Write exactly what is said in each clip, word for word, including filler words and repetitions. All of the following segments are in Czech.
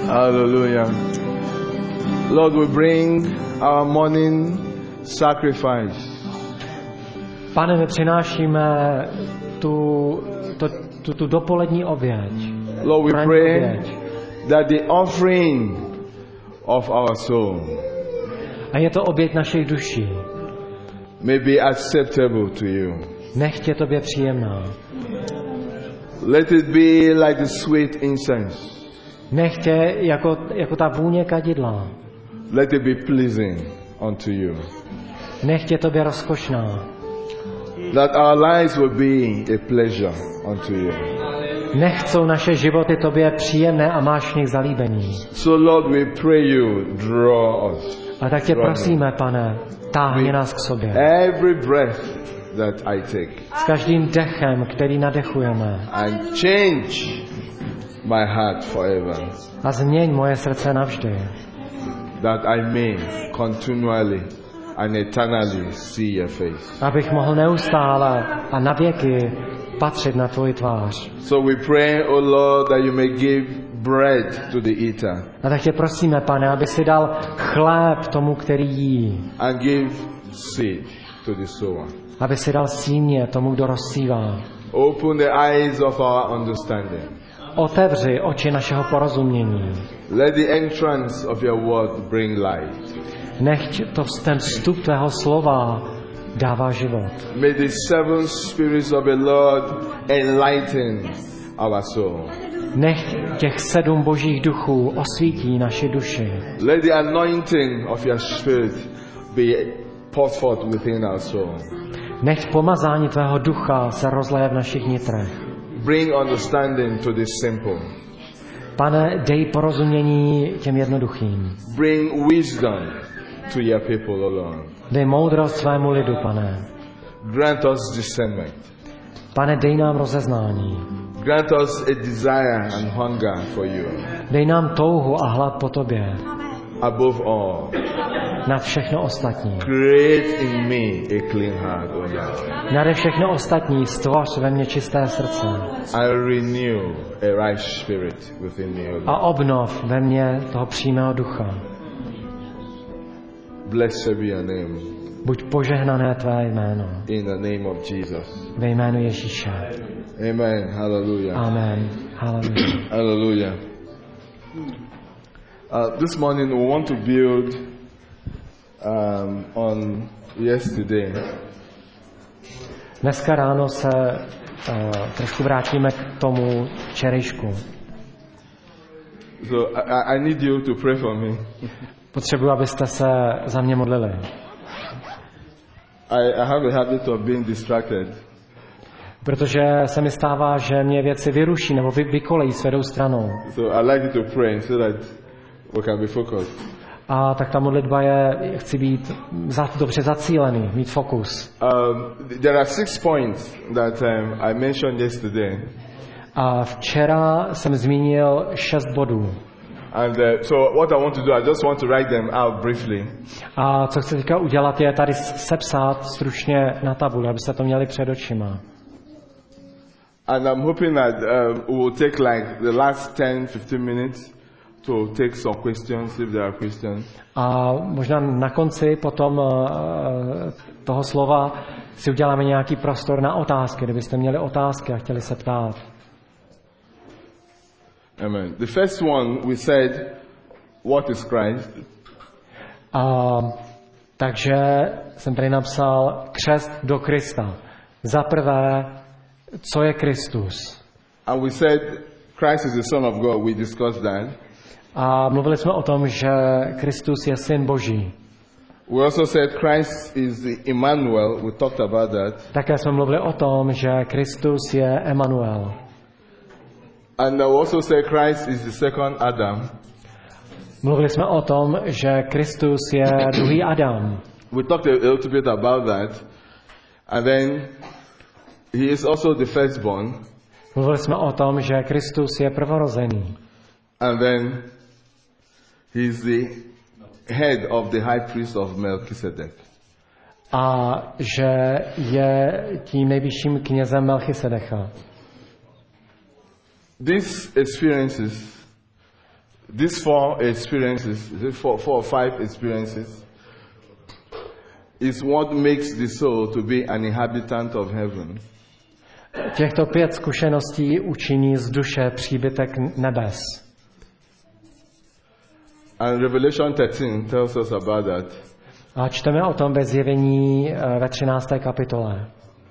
Hallelujah. Lord, we bring our morning sacrifice. Pane, my přinášíme tu, to, tu, tu dopolední oběť. Lord, we ranní pray oběť. that the offering of our soul A je to oběť našich duší. may be acceptable to you. Nechť je tobě příjemná. Let it be like the sweet incense. Nechť je jako, jako ta vůně kadidla. Let it be pleasing unto you. Nechť je tobě rozkošná. That our lives will be a pleasure unto you. Nechť jsou naše životy tobě příjemné a máš v nich zalíbení. So Lord, we pray you, draw us. A tak tě prosíme, Pane, táhni nás k sobě. Every breath that I take. S každým dechem, který nadechujeme. And change my heart forever. A změň moje srdce navždy. That I may continually and eternally see your face. Abych mohl neustále a navěky patřit na tvoji tvář. So we pray, O Lord, that you may give bread to the eater. A tak tě prosíme, Pane, aby si dal chléb tomu, který jí. And give seed to the sower. Aby si dal símě tomu, kdo rozsívá. Open the eyes of our understanding. Otevři oči našeho porozumění. Let the entrance of your word bring light. Nechť to ten vstup tvého slova dává život. May the seven spirits of the Lord enlighten our soul. Nech těch sedm božích duchů osvítí naši duši. Let the anointing of your spirit be poured forth within our soul. Nech pomazání tvého ducha se rozleje v našich nitrech. Bring understanding to the simple. Pane, dej porozumění těm jednoduchým. Bring wisdom to your people, O Lord. Dej moudrost svému lidu, Pane. Grant us discernment. Pane, dej nám rozeznání. Grant us a desire and hunger for you. Dej nám touhu a hlad po tobě. Above all, Nad všechno ostatní. create in me a clean heart, O Lord. Nade všechno ostatní stvoř ve mně čisté srdce. I renew a right spirit within me, O Lord. A obnov ve mně toho přímého ducha. Blessed be your name. Buď požehnané tvé jméno. In the name of Jesus. Ve jménu Ježíše. Amen. Hallelujah. Amen. Hallelujah. Hallelujah. Uh, this morning we want to build um, on yesterday. Dneska ráno se uh, trošku vrátíme k tomu včerejšku. So I, I need you to pray for me. Potřebuji, abyste se za mě modlili. I, I have a habit of being distracted. Protože se mi stává, že mě věci vyruší nebo vy, vykolejí svedou stranou. So I like you to pray so that we can be focused. A tak ta modlitba je, chci být za, dobře zacílený, mít fokus. Um, there are six points that um, I mentioned yesterday. A včera jsem zmínil šest bodů. And uh, so what I want to do, I just want to write them out briefly. A co chci teďka udělat, je tady sepsat stručně na tabuli, abyste to měli před očima. And I'm hoping that uh, we will take like the last ten to fifteen minutes to take some questions if there are questions. A možná na konci potom uh, toho slova si uděláme nějaký prostor na otázky, kdybyste měli otázky a chtěli se ptát. Amen. The first one we said, what is Christ? A, takže jsem tady napsal křest do Krista. Za prvé, co je Kristus? And we said Christ is the Son of God. We discussed that. A mluvili jsme o tom, že Kristus je syn Boží. We also said Christ is the Emmanuel. We talked about that. Také jsme mluvili o tom, že Kristus je Emanuel. And we also said Christ is the second Adam. Mluvili jsme o tom, že Kristus je druhý Adam. We talked a little bit about that. And then he is also the firstborn. Mluvili jsme o tom, že Kristus je prvorozený. And then he is the head of the high priest of Melchizedek. A že je tím nejvyšším knězem Melchisedecha. These experiences, these four experiences, four, four or five experiences, is what makes the soul to be an inhabitant of heaven. Těchto pět zkušeností učiní z duše příbytek nebes. And Revelation thirteen tells us about that. A čteme o tom ve Zjevení ve třinácté kapitole.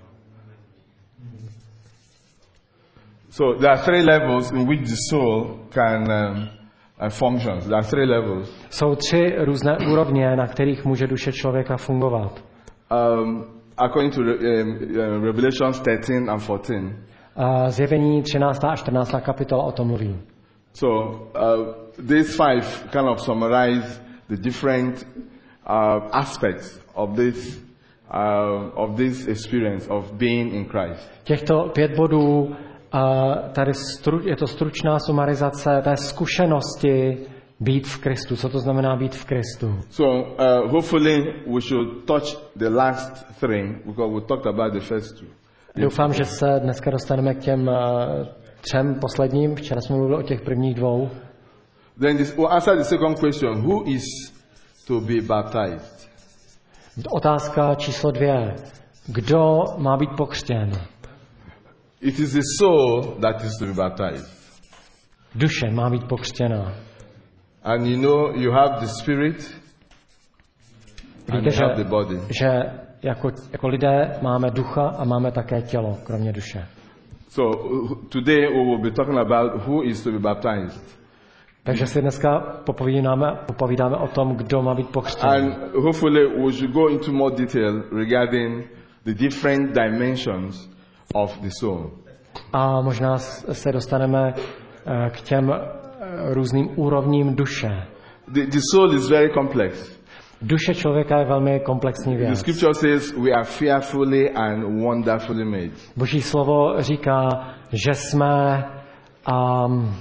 So there are three levels in which the soul can um, uh, function. There are three levels. Jsou tři různé úrovně, na kterých může duše člověka fungovat. Um, according to um, uh, Revelation thirteen and fourteen. A Zjevení třináctá a čtrnáctá kapitola o tom mluví. So uh, these five kind of summarize the different uh, aspects of this uh, of this experience of being in Christ. Těchto pět bodů, a tady stru, je to stručná sumarizace té zkušenosti být v Kristu. Co to znamená být v Kristu? So uh, hopefully we should touch the last three because we talked about the first two. Doufám, že se dneska dostaneme k těm uh, třem posledním. Včera jsme mluvili o těch prvních dvou. Then this, we'll answer the second question: who is to be baptized? Otázka číslo dvě. Kdo má být pokřtěn? It is the soul that is to be baptized. Duše má být pokřtěna. And you know, you have the spirit and Víte, you have the body. že jako, jako lidé máme ducha a máme také tělo, kromě duše. So uh, today we will be talking about who is to be baptized. Takže si dneska popovídáme, popovídáme o tom, kdo má být pokřtěn. And hopefully we should go into more detail regarding the different dimensions of the soul. A možná se dostaneme uh, k těm uh, různým úrovním duše. The, the soul is very complex. Duše člověka je velmi komplexní The věc. scripture says we are fearfully and wonderfully made. Boží slovo říká, že jsme um,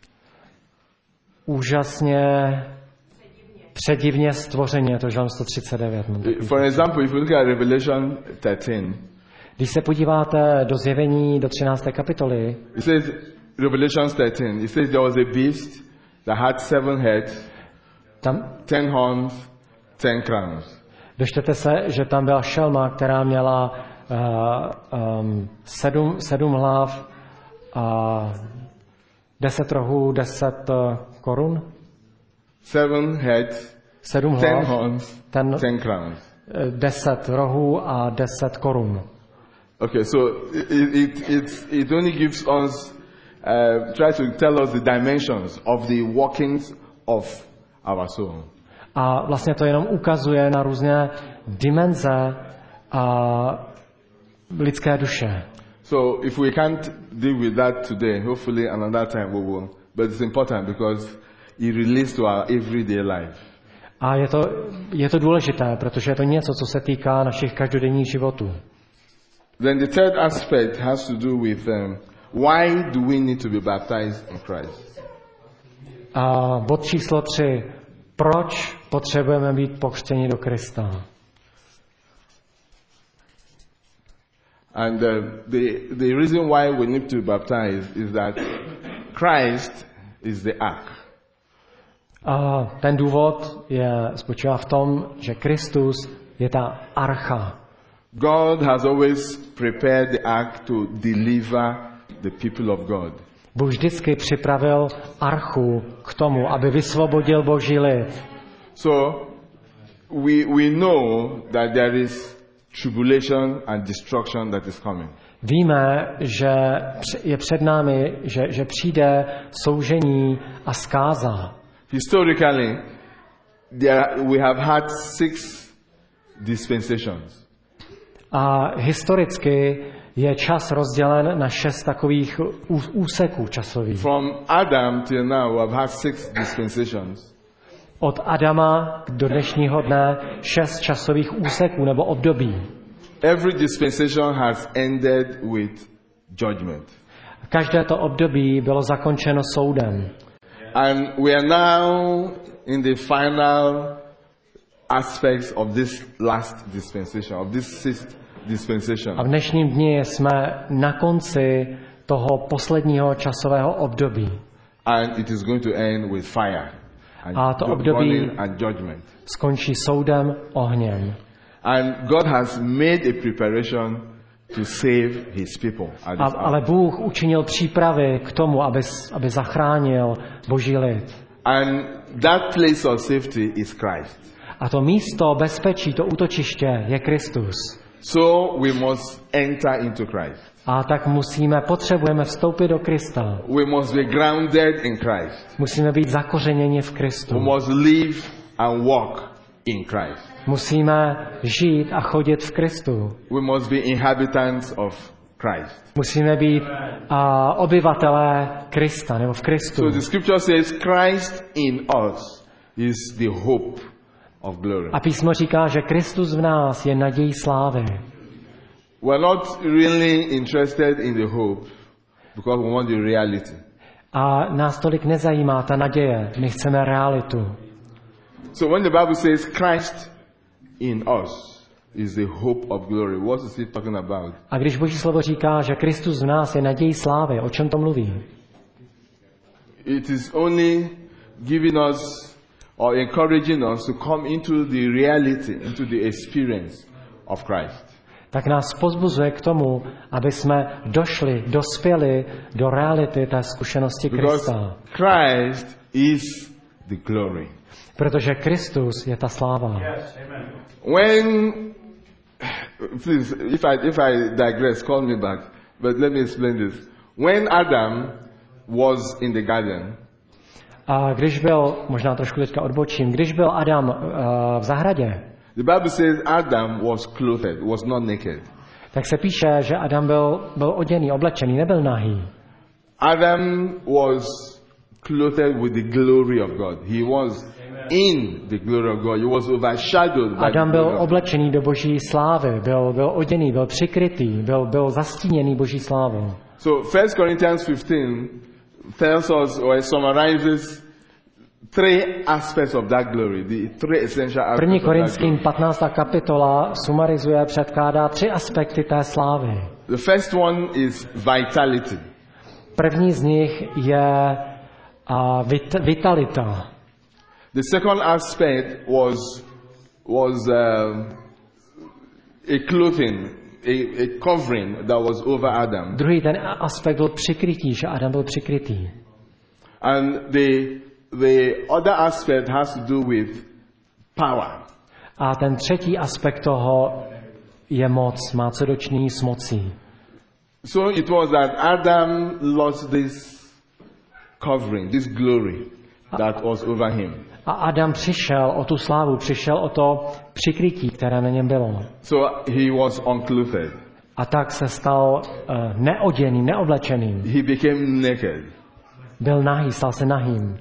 úžasně předivně stvoření, je to Žalm sto třicet devět. For example, if you look at Revelation thirteen, Když se podíváte do Zjevení do třinácté kapitoly, it says, Revelation thirteen, it says there was a beast that had seven heads, tam ten horns, ten crowns. dočtete se, že tam byla šelma, která měla uh, um, sedm, sedm hlav a deset rohů, deset uh, korun. Seven heads, Sedm ten hlav, horns, ten, ten crowns. uh, deset rohů a deset korun. Okay, so it, it, it, it only gives us, uh, try to tell us the dimensions of the workings of our soul. A vlastně to jenom ukazuje na různé dimenze a lidské duše. So if we can't deal with that today, hopefully another time we will. But it's important because it relates to our everyday life. A je to, je to důležité, protože je to něco, co se týká našich každodenních životů. Then the third aspect has to do with um, why do we need to be baptized in Christ? A bod číslo tři. Proč potřebujeme být pokřtěni do Krista? And uh, the, the reason why we need to be baptized is that Christ is the ark. A ten důvod je spočívá v tom, že Kristus je ta archa. God has always prepared the ark to deliver the people of God. Bůh vždycky připravil archu k tomu, aby vysvobodil Boží lid. So we, we know that there is tribulation and destruction that is coming. Víme, že je před námi, že, že přijde soužení a zkáza. Historically, there, we have had six dispensations. A historicky je čas rozdělen na šest takových úseků časových. From Adam till now, we have had six dispensations. Od Adama do dnešního dne šest časových úseků nebo období. Every dispensation has ended with judgment. Každé to období bylo zakončeno soudem. And we are now in the final aspects of this last dispensation, of this sixth dispensation. A v dnešním dni jsme na konci toho posledního časového období. and it is going to end with fire and A to období burning and judgment. skončí soudem, ohněm. And God has made a preparation to save his people. At A, this hour. ale Bůh učinil přípravy k tomu, aby, aby zachránil Boží lid. And that place of safety is Christ. A to místo bezpečí, to útočiště je Kristus. So we must enter into Christ. A tak musíme, potřebujeme vstoupit do Krista. We must be grounded in Christ. Musíme být zakořeněni v Kristu. We must live and walk in Christ. Musíme žít a chodit v Kristu. We must be inhabitants of Christ. Musíme být a, obyvatelé Krista, nebo v Kristu. So the scripture says Christ in us is the hope of glory. A písmo říká, že Kristus v nás je nadějí slávy. We're not really interested in the hope because we want the reality. A nás tolik nezajímá ta naděje. My chceme realitu. So when the Bible says Christ in us is the hope of glory, what is it talking about? A když Boží slovo říká, že Kristus v nás je nadějí slávy, o čem to mluví? It is only giving us or encouraging us to come into the reality, into the experience of Christ. Tak nás povzbuzuje k tomu, aby jsme došli, dospěli do reality té zkušenosti Because Krista. Christ is the glory. Protože Kristus je ta sláva. When, please, if I, if I digress, call me back, but let me explain this. When Adam was in the garden, A když byl, možná trošku teďka odbočím, když byl Adam uh, v zahradě, the Bible says Adam was clothed, was not naked. tak se píše, že Adam byl, byl oděný, oblečený, nebyl nahý. Adam was clothed with the glory of God. He was in the glory of God. He was overshadowed by Adam the byl glory of God. oblečený do Boží slávy, byl, byl oděný, byl přikrytý, byl, byl zastíněný Boží slávou. So First Corinthians fifteen tells us or summarizes three aspects of that glory, the three essential aspects První of that Korinským glory. patnáctá kapitola sumarizuje, předkládá tři aspekty té slávy. The first one is vitality. První z nich je a, vit, vitalita. The second aspect was was um, a clothing, a, a covering that was over Adam. Druhý ten aspekt byl přikrytí, že Adam byl přikrytý. And the the other aspect has to do with power. A ten třetí aspekt toho je moc, má co dočinění s mocí. So it was that Adam lost this covering, this glory that was over him. A Adam přišel o tu slávu, přišel o to přikrytí, které na něm bylo. So he was unclothed. A tak se stal uh, neoděným, neoblečeným. He became naked. Byl nahý, stal se nahým.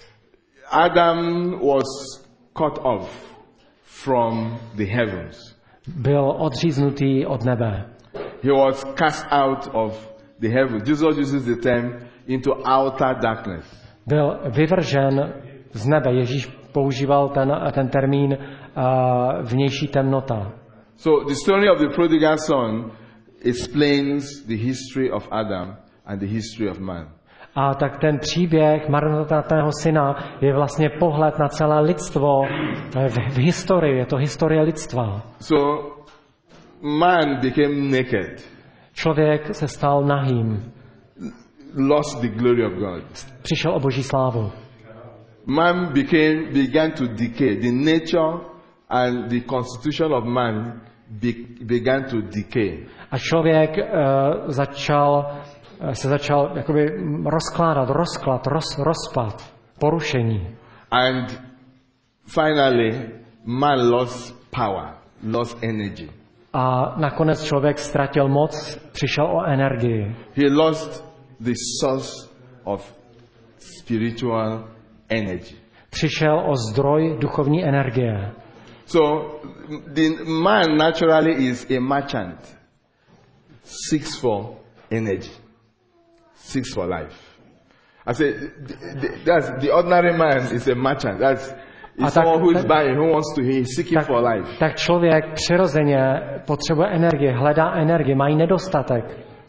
Adam was cut off from the heavens. Byl odříznutý od nebe. He was cast out of the heavens. Jesus uses the term into outer darkness. Byl vyvržen z nebe. Ježíš používal ten, ten termín uh, vnější temnota. So the story of the prodigal son explains the history of Adam and the history of man. A tak ten příběh marnotratného syna je vlastně pohled na celé lidstvo v, v historii. Je to historie lidstva. So man became naked, Člověk se stal nahým. lost the glory of God. Přišel o Boží slávu. Man became began to decay. The nature and the constitution of man be, began to decay. A člověk uh, začal, uh, se začal jakoby rozkládat, rozklad, roz, rozpad, porušení. And finally, man lost power, lost energy. A nakonec člověk ztratil moc, přišel o energii. He lost the source of spiritual energy. Přišel o zdroj duchovní energie. So the man naturally is a merchant, seeks for energy, seeks for life. I say th- th- that's the ordinary man is a merchant. That's A is tak- someone who is tak- buying, who wants to, he is seeking Tak, for life. tak člověk přirozeně potřebuje energii, hledá energii, mají nedostatek.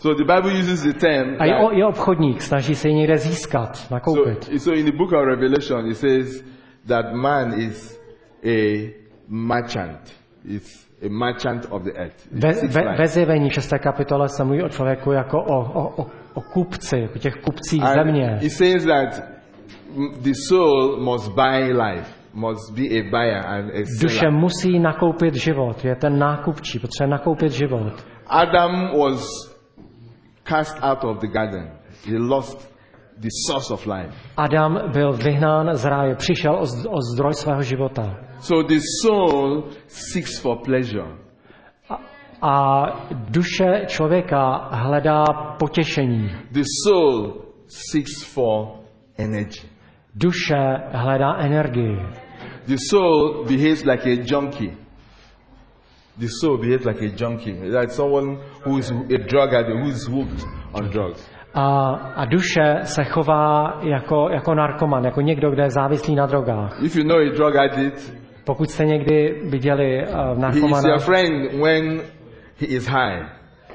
So the Bible uses the term. A je, that- o, je obchodník, snaží se ji někde získat, nakoupit. so, so in the book of Revelation, it says that man is a merchant. It's a merchant of the earth. Ve, Six ve, lines. ve zjevení šesté kapitole se mluví o člověku jako o, o, o, o kupci, o těch kupcích And země. it says that mm, the soul must buy life, must be a buyer and a Duše seller. musí nakoupit život, je ten nákupčí, potřebuje nakoupit život. Adam was cast out of the garden. He lost the source of life. Adam byl vyhnán z ráje, přišel o, z- o zdroj svého života. So the soul seeks for pleasure. A, a duše člověka hledá potěšení. The soul seeks for energy. Duše hledá energii. The soul behaves like a junkie. The soul behaves like a junkie. Like someone who is a drug addict, who is hooked on drugs. A, a duše se chová jako, jako narkoman, jako někdo, kdo je závislý na drogách. If you know a drug addict, Pokud jste někdy viděli uh, he is your narkomana, friend when he is high.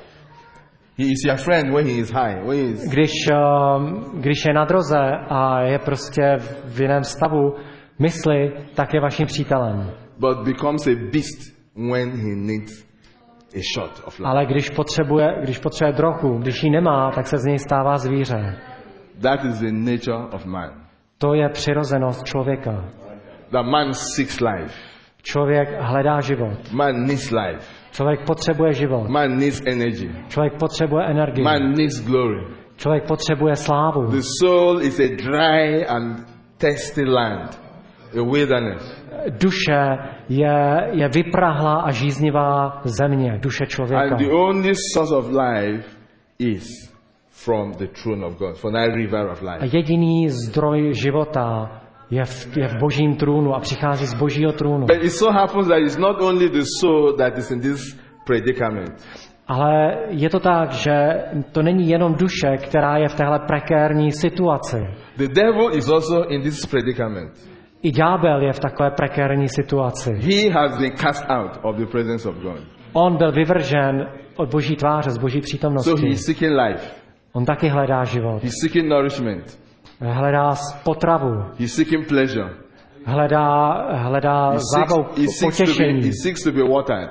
He is your friend when he is high. When he is, když, uh, když je na droze a je prostě v jiném stavu mysli, tak je vaším přítelem. but becomes a beast when he needs a shot of life. Ale když potřebuje, když potřebuje drogu, když ji nemá, tak se z něj stává zvíře. That is the nature of man. To je přirozenost člověka. The man seeks life. Člověk hledá život. Man needs life. Člověk potřebuje život. Man needs energy. Člověk potřebuje energii. Man needs glory. Člověk potřebuje slávu. The soul is a dry and thirsty land, a wilderness. Duše je, je vyprahlá a žíznivá země, duše člověka. And the only source of life is from the throne of God, from that river of A life. jediný zdroj života je v, je v božím trůnu a přichází z božího trůnu. But it so happens that it's not only the soul that is in this predicament. Ale je to tak, že to není jenom duše, která je v téhle prekérní situaci. The devil is also in this predicament. I ďábel je v takové prekérní situaci. He has been cast out of the presence of God. On byl vyvržen od boží tváře, z boží So přítomnosti. he is seeking life. On taky hledá život. He's seeking nourishment. Hledá potravu. He's seeking pleasure. Hledá, hledá He zábavu, seeks, he seeks, to, be, potěšení. he seeks to be watered.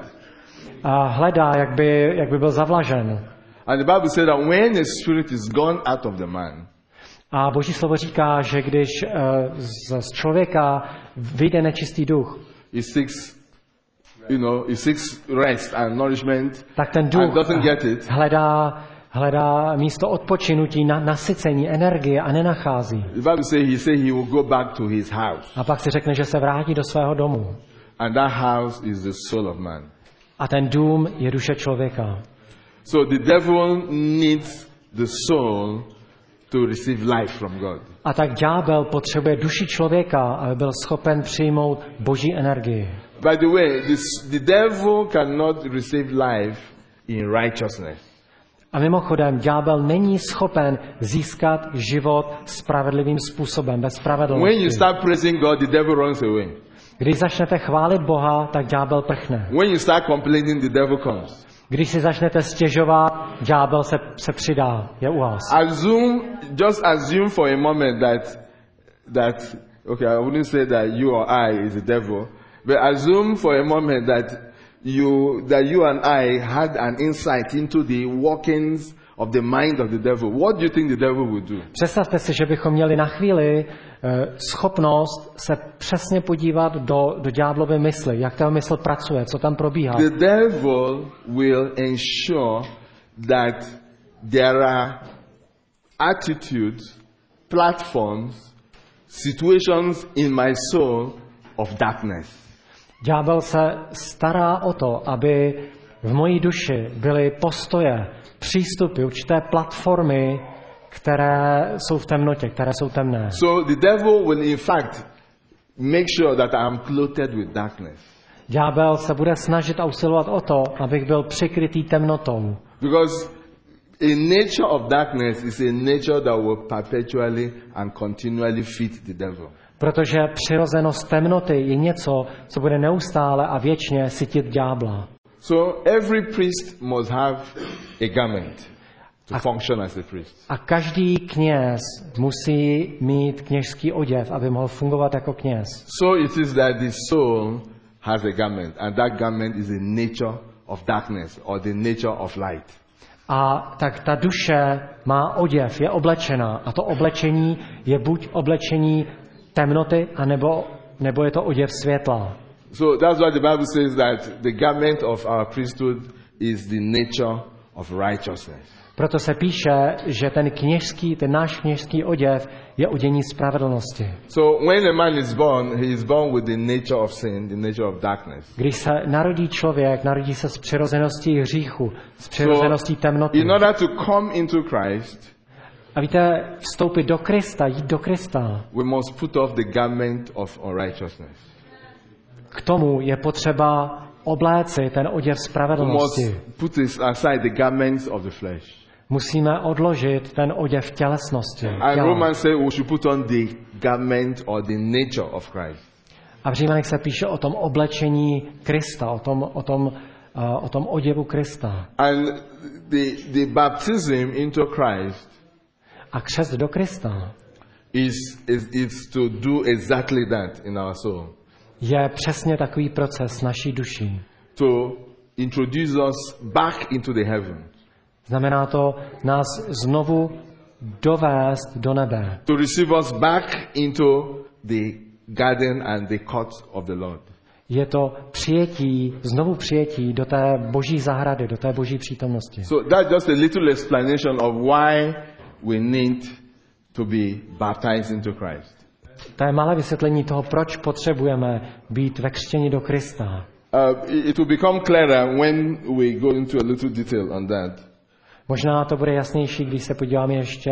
A hledá, jak by, jak by byl zavlažen. And the Bible says that when the spirit is gone out of the man, A boží slovo říká, že když uh, z, z člověka vyjde nečistý duch, he seeks, you know, he seeks rest and nourishment tak ten and duch doesn't get it. hledá, hledá místo odpočinutí, na, nasycení, energie a nenachází. The Bible says he say he will go back to his house. A pak si řekne, že se vrátí do svého domu. And that house is the soul of man. A ten dům je duše člověka. So the devil needs the soul to receive life from God. A tak ďábel potřebuje duši člověka, aby byl schopen přijmout boží energii. By the way, this, the devil cannot receive life in righteousness. A mimochodem, ďábel není schopen získat život spravedlivým způsobem, bez When you spravedlnosti. start praising God, the devil runs away. Když začnete chválit Boha, tak ďábel prchne. When you start complaining, the devil comes. Když si začnete stěžovat, ďábel se, se přidá, je u vás. Assume, just assume for a moment that, that, okay, I wouldn't say that you or I is the devil, but assume for a moment that you, that you and I had an insight into the workings of the mind of the devil. What do you think the devil would do? Představte si, že bychom měli na chvíli eh, schopnost se přesně podívat do, do ďáblovy mysli, jak ta mysl pracuje, co tam probíhá. The devil will ensure that there are attitudes, platforms, situations in my soul of darkness. Ďábel se stará o to, aby v mojí duši byly postoje, přístupy, určité platformy, které jsou v temnotě, které jsou temné. So the devil will in fact make sure that I am clothed with darkness. Ďábel se bude snažit a usilovat o to, abych byl přikrytý temnotou. Because a nature of darkness is a nature that will perpetually and continually feed the devil. Protože přirozenost temnoty je něco, co bude neustále a věčně sytit ďábla. So every priest must have a garment. to a, function as a priest. A každý kněz musí mít kněžský oděv, aby mohl fungovat jako kněz. So it is that the soul has a garment, and that garment is the nature of darkness or the nature of light. A tak ta duše má oděv, je oblečená a to oblečení je buď oblečení temnoty, anebo, nebo je to oděv světla. So that's why the Bible says that the garment of our priesthood is the nature of righteousness. Proto se píše, že ten kněžský, ten náš kněžský oděv je odění spravedlnosti. So when a man is born, he is born with the nature of sin, the nature of darkness. Když se narodí člověk, narodí se s přirozeností hříchu, s přirozeností temnoty. In order to come into Christ, a víte, vstoupit do Krista, jít do Krista, we must put off the garment of unrighteousness. K tomu je potřeba obléci ten oděv spravedlnosti. We must put aside the garments of the flesh. Musíme odložit ten oděv tělesnosti. And Romans say we should put on the garment or the nature of Christ. A v Římanech se píše o tom oblečení Krista, o tom, o tom, uh, o tom oděvu Krista. And the, the baptism into Christ a křest do Krista is, is, is to do exactly that in our soul. Je přesně takový proces naší duší. To introduce us back into the heaven. Znamená to nás znovu dovést do nebe. To receive us back into the garden and the court of the Lord. Je to přijetí, znovu přijetí do té boží zahrady, do té boží přítomnosti. So that's just a little explanation of why we need to be baptized into Christ. To je malé vysvětlení toho, proč potřebujeme být vekřtěni do Krista. Uh, it will become clearer when we go into a little detail on that. Možná to bude jasnější, když se podíváme ještě,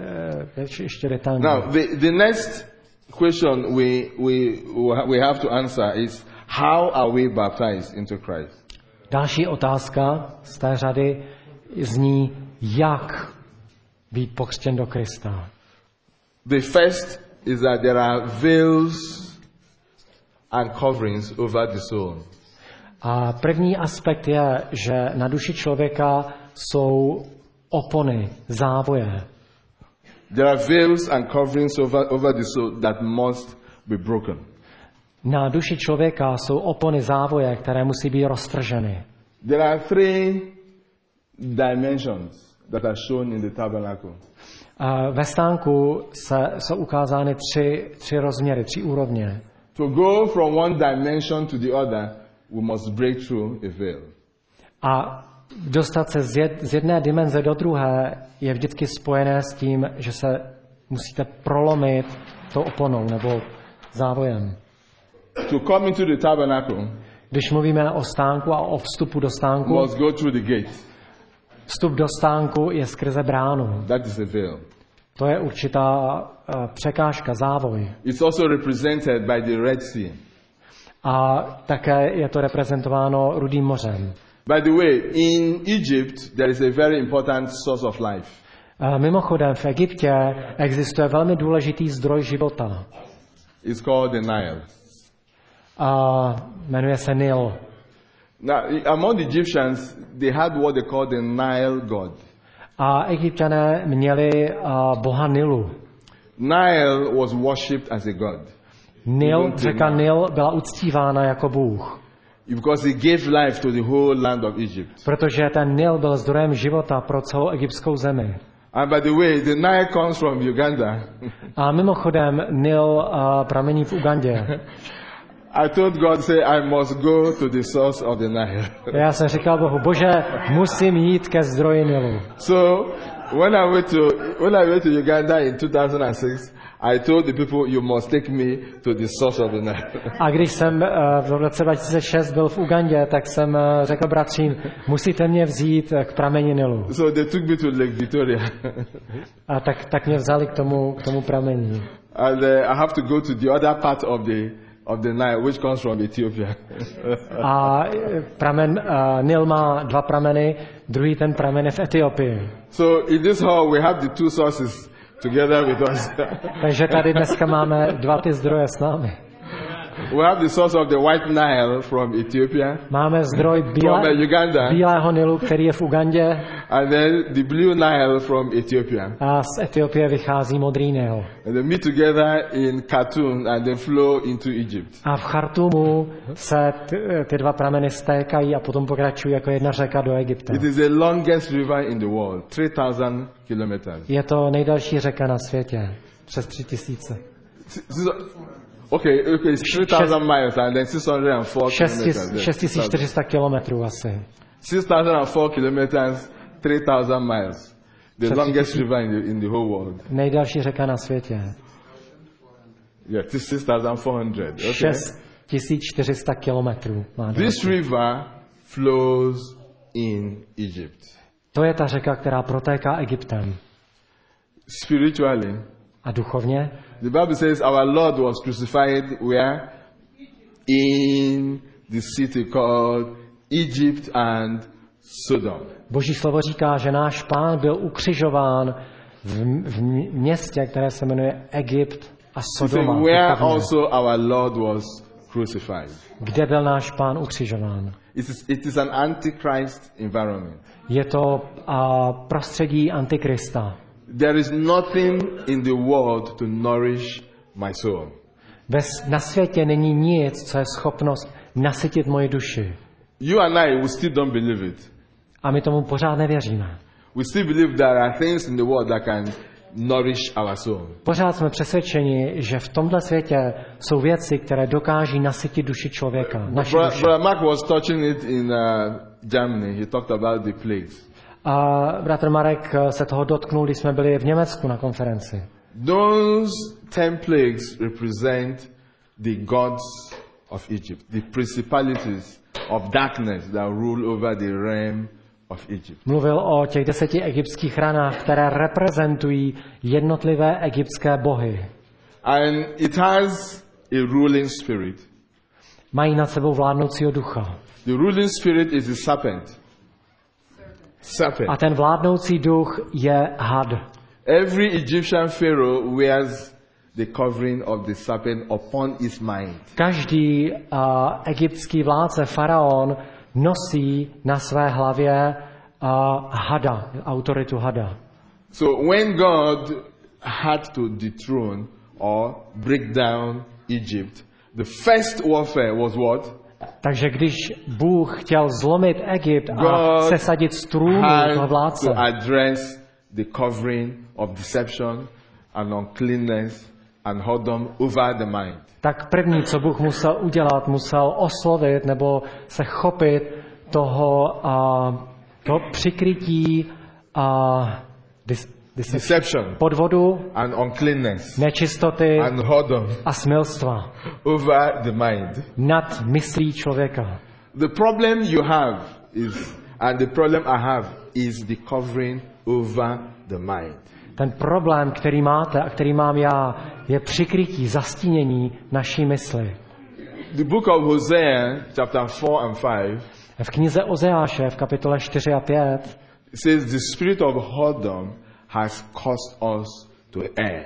ještě detailně. Now, the, the next question we, we, we have to answer is, how are we baptized into Christ? Další otázka z té řady zní, jak být pokřtěn do Krista. The first is that there are veils and coverings over the soul. A první aspekt je, že na duši člověka jsou opony, závoje. There are veils and coverings over, over the soul that must be broken. Na duši člověka jsou opony, závoje, které musí být roztrženy. There are three dimensions that are shown in the tabernacle. A ve stánku se, jsou ukázány tři, tři rozměry, tři úrovně. To go from one dimension to the other, we must break through a veil. A dostat se z, jed, z jedné dimenze do druhé je vždycky spojené s tím, že se musíte prolomit tou oponou nebo závojem. To come into the tabernacle, když mluvíme o stánku a o vstupu do stánku, must go through the gate. Vstup do stánku je skrze bránu. That is a veil. To je určitá uh, překážka, závoj. It's also represented by the Red Sea. A také je to reprezentováno Rudým mořem. By the way, in Egypt there is a very important source of life. Uh, mimochodem v Egyptě existuje velmi důležitý zdroj života. It's called the Nile. A jmenuje se Nil. Now, among the Egyptians, they had what they called the Nile god. A Egypťané měli uh, boha Nilu. Nile was worshipped as a god. Nil, řeka Nil byla uctívána jako bůh. Because he gave life to the whole land of Egypt. Protože ten Nil byl zdrojem života pro celou egyptskou zemi. And by the way, the Nile comes from Uganda. A mimochodem Nil uh, pramení v Ugandě. I told God, say, I must go to the source of the Nile. Já jsem říkal Bohu, Bože, musím jít ke zdroji Nilu. So, when I went to when I went to Uganda in two thousand six, I told the people, you must take me to the source of the Nile. A když jsem uh, v roce dva tisíce šest byl v Ugandě, tak jsem uh, řekl bratřím, musíte mě vzít k prameni Nilu. So they took me to Lake Victoria. A tak, tak mě vzali k tomu, k tomu pramení. And uh, I have to go to the other part of the of the Nile, which comes from Ethiopia. A pramen uh, Nil má dva prameny, druhý ten pramen je v Etiopii. So in this hall we have the two sources together with us. Takže tady dneska máme dva ty zdroje s námi. We have the source of the White Nile from Ethiopia, Máme zdroj from bílé, uh, Uganda, bílého Nilu, který je v Ugandě, and then the Blue Nile from Ethiopia. a z Etiopie vychází modrý Nil. And they meet together in Khartoum and they flow into Egypt. A v Chartumu se t- ty dva prameny stékají a potom pokračují jako jedna řeka do Egypta. It is the longest river in the world, three thousand kilometers. Je to nejdelší řeka na světě, přes tři tisíce. Okay, okay, it's three thousand miles and then six hundred four kilometers. šest tisíc čtyři sta kilometrů asi. six thousand four kilometers, three thousand miles. The Šest longest tisíc- river in the, in the whole world. Nejdelší řeka na světě. Yeah, six thousand four hundred. Okay. šest tisíc čtyři sta kilometrů má This délku. river flows in Egypt. To je ta řeka, která protéká Egyptem. Spiritually, A duchovně? the Bible says our Lord was crucified where? In the city called Egypt and Sodom. Boží slovo říká, že náš Pán byl ukřižován v, v městě, které se jmenuje Egypt a He said, Sodoma, where duchovně. also our Lord was crucified. Kde byl náš Pán ukřižován. It is, it is an antichrist environment. Je to a, prostředí Antikrista. There is nothing in the world to nourish my soul. Bez, na světě není nic, co je schopnost nasytit moji duši. You and I, we still don't believe it. A my tomu pořád nevěříme. We still believe there are things in the world that can nourish our soul. Pořád jsme přesvědčeni, že v tomhle světě jsou věci, které dokáží nasytit duši člověka, naši Brother, duši. Brother Mark was touching it in uh, Germany. He talked about the plagues. A bratr Marek se toho dotknul, když jsme byli v Německu na konferenci. Those ten plagues represent the gods of Egypt, the principalities of darkness that rule over the realm of Egypt. Mluvil o těch deseti egyptských ranách, které reprezentují jednotlivé egyptské bohy. And it has a ruling spirit. Mají nad sebou vládnoucího ducha. The ruling spirit is the serpent. Serpent. A ten vládnoucí duch je had. Every Egyptian pharaoh wears the covering of the serpent upon his mind. Každý uh, egyptský vládce, faraon, nosí na své hlavě uh, hada, autoritu hada. So when God had to dethrone or break down Egypt, the first warfare was what? Takže když Bůh chtěl zlomit Egypt a God sesadit z trůnu toho had vládce, to address the covering of deception and uncleanness and hodom over the mind. tak první, co Bůh musel udělat, musel oslovit nebo se chopit toho, uh, toho přikrytí uh, dis, dis, Deception podvodu, and uncleanness nečistoty and hodom a smilstva over the mind. nad myslí člověka. The problem you have is, and the problem I have, is the covering over the mind. Ten problém, který máte a který mám já, je přikrytí, zastínění naší mysli. The book of Hosea, chapter four and five, V knize Ozeáše v kapitole čtyři a pět says the spirit of hodom has caused us to err.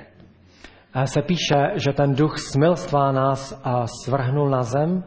se píše, že ten duch smilstva nás a svrhnul na zem.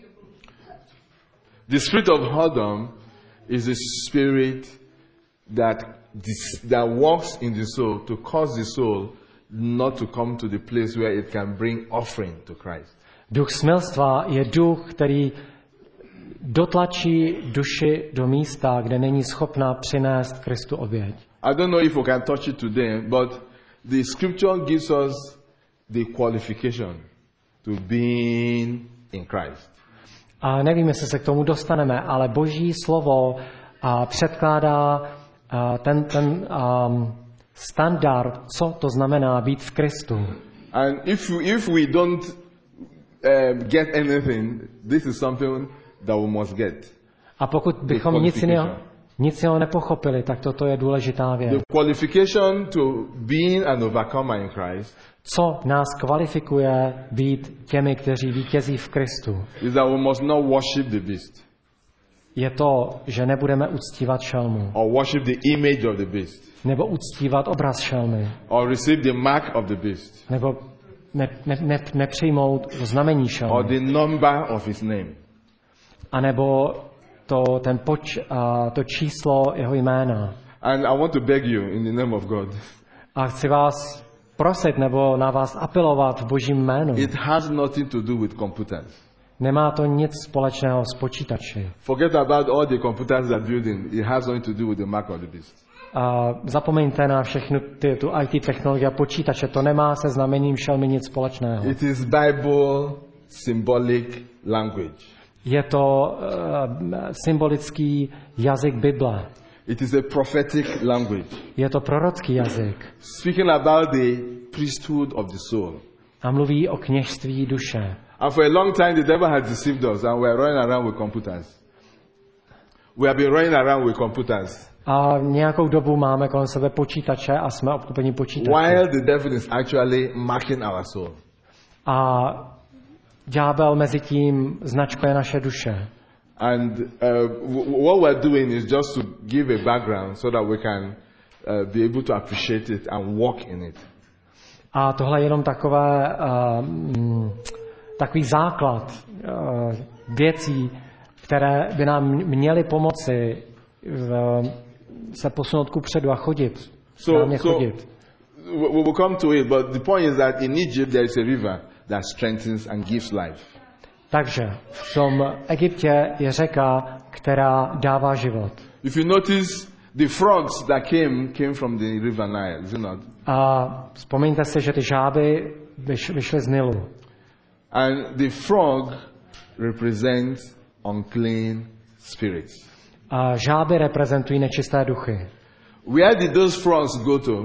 The spirit of hodom is a spirit that this, that works in the soul to cause the soul not to come to the place where it can bring offering to Christ. Duch smilstva je duch, který dotlačí duši do místa, kde není schopna přinést Kristu oběť. I don't know if we can touch it today, but the scripture gives us the qualification to being in Christ. A nevím, jestli se k tomu dostaneme, ale Boží slovo a, předkládá a, ten, ten um, standard, co to znamená být v Kristu. And if you, if we don't um, get anything, this is something that we must get. A pokud bychom nic jiného, nic jiného nepochopili, tak toto je důležitá věc. The qualification to being an overcomer in Christ Co nás kvalifikuje být těmi, kteří vítězí v Kristu, is that we must not worship the beast je to, že nebudeme uctívat šelmu, or worship the image of the beast nebo uctívat obraz šelmy, or receive the mark of the beast. nebo ne, ne, ne, nepřijmout to znamení or šelmy, the number of his name. anebo to, ten poč, a to číslo jeho jména. And I want to beg you in the name of God. A chci vás prosit nebo na vás apelovat v Božím jménu. It has nothing to do with computers. Nemá to nic společného s počítači. Forget about all the computers that are building. It has nothing to do with the mark of the beast. A zapomeňte na všechny ty, tu í té technologie a počítače. To nemá se znamením šelmy nic společného. It is Bible symbolic language. Je to uh, symbolický jazyk Bible. It is a prophetic language. Je to prorocký jazyk. Speaking about the priesthood of the soul. A mluví o kněžství duše. And for a long time the devil has deceived us and we are running around with computers. We have been running around with computers. A nějakou dobu máme kolem sebe počítače a jsme obklopeni počítači. While the devil is actually marking our soul. A ďábel mezi tím značkuje naše duše. And uh, w- what we're doing is just to give a background so that we can uh, be able to appreciate it and walk in it. A tohle je jenom takové, uh, mm, takový základ uh, věcí, které by nám měly pomoci uh, se posunout kupředu a chodit. So, so chodit. we will come to it, but the point is that in Egypt there is a river that strengthens and gives life. Takže v tom Egyptě je řeka, která dává život. If you notice, the frogs that came came from the river Nile, is it not? A vzpomeňte si, že ty žáby vyš, vyšly z Nilu. And the frog represents unclean spirits. A žáby reprezentují nečisté duchy. Where did those frogs go to?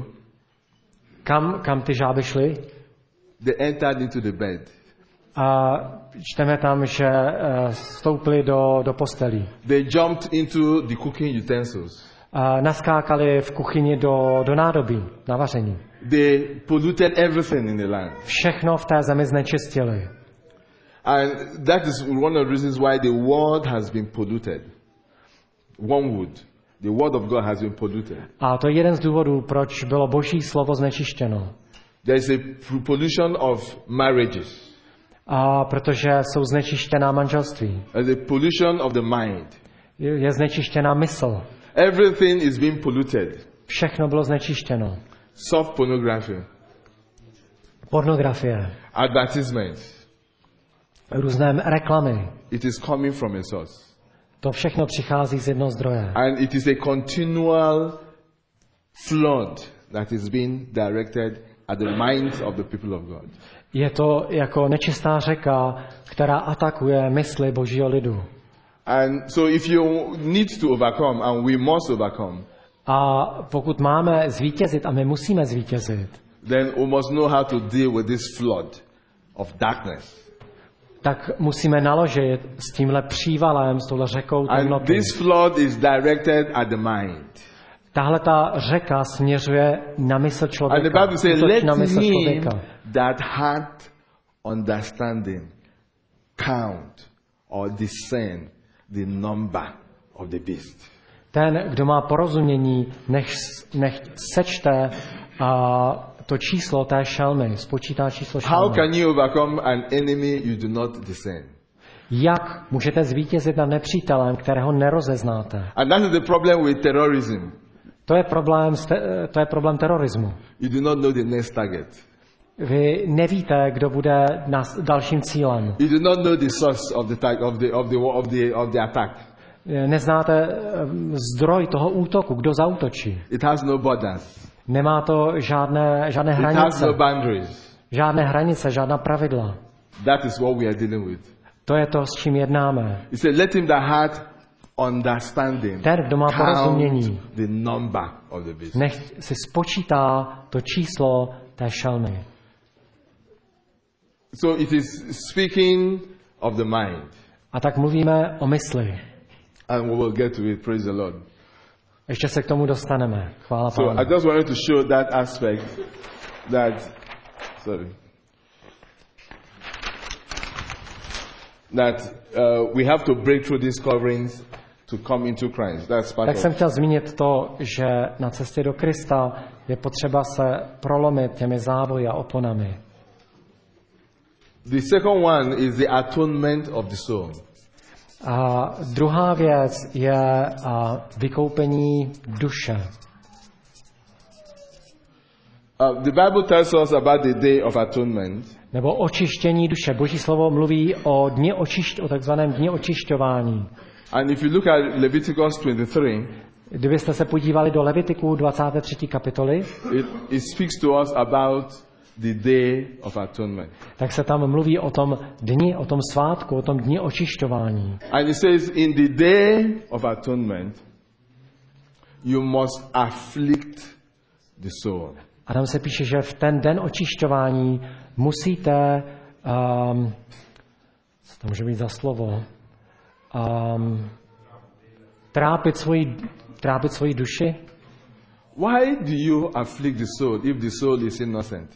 Kam, kam ty žáby šly? They entered into the bed. A čteme tam, že uh, vstoupili do, do postelí. They jumped into the cooking utensils. A naskákali v kuchyni do, do nádobí, na vaření. They polluted everything in the land. Všechno v té zemi znečistili. And that is one of the reasons why the world has been polluted. One would. The word of God has been polluted. A to je jeden z důvodů, proč bylo Boží slovo znečištěno. There is a pollution of marriages. A protože jsou znečištěná manželství. There's a pollution of the mind. Je, je znečištěná mysl. Everything is being polluted. Všechno bylo znečištěno. Soft pornography. Pornografie. Advertisements. Různé reklamy. It is coming from a source. To všechno přichází z jednoho zdroje. And it is a continual flood that is being directed at the minds of the people of God. Je to jako nečistá řeka, která atakuje mysli Božího lidu. And so if you need to overcome, and we must overcome, A pokud máme zvítězit, a my musíme zvítězit, then we must know how to deal with this flood of darkness. tak musíme naložit s tímhle přívalem, s touhle řekou And temnoty. this flood is directed at the mind. Tahle ta řeka směřuje na mysl And the člověka. Bible says, Útočí let na mysl him člověka. that had understanding count or discern the number of the beast. Ten, kdo má porozumění, nech, nech sečte a to číslo té šelmy, spočítá číslo How šelmy. can you overcome an enemy you do not discern? Jak můžete zvítězit nad nepřítelem, kterého nerozeznáte? And that is the problem with terrorism. To je problém, s te- to je problém terorismu. You do not know the next target. Vy nevíte, kdo bude nas- dalším cílem. You do not know the source of the tag, of the of the of the of the attack. Neznáte eh, zdroj toho útoku, kdo zaútočí. It has no borders. Nemá to žádné, žádné It has hranice. no boundaries. Žádné hranice, žádná pravidla. That is what we are dealing with. To je to, s čím jednáme. He said, let him that had understanding Ten, kdo má porozumění, count the number of the beast. nech si spočítá to číslo té šelmy. So it is speaking of the mind. A tak mluvíme o mysli. And we will get to it, praise the Lord. Ještě se k tomu dostaneme. Chvála So I Pánu. just wanted to show that aspect that, sorry, that uh, we have to break through these coverings to come into Christ. That's part Tak jsem of chtěl zmínit to, že na cestě do Krista je potřeba se prolomit těmi závoji a oponami. The second one is the atonement of the soul. A druhá věc je a, vykoupení duše. Uh, the Bible tells us about the day of atonement. Nebo očištění duše. Boží slovo mluví o dni očišť, o takzvaném dni očišťování. And if you look at Leviticus twenty-three, Kdybyste se podívali do Levitiku dvacáté třetí kapitoly, it, it speaks to us about the day of atonement. tak se tam mluví o tom dni, o tom svátku, o tom dni očišťování. And it says, in the day of atonement, you must afflict the soul. A tam se píše, že v ten den očišťování musíte, um, co to může být za slovo, um, trápit svoji, trápit svoji duši. Why do you afflict the soul if the soul is innocent?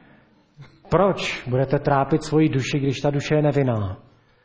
Proč budete trápit svoji duši, když ta duše je nevinná?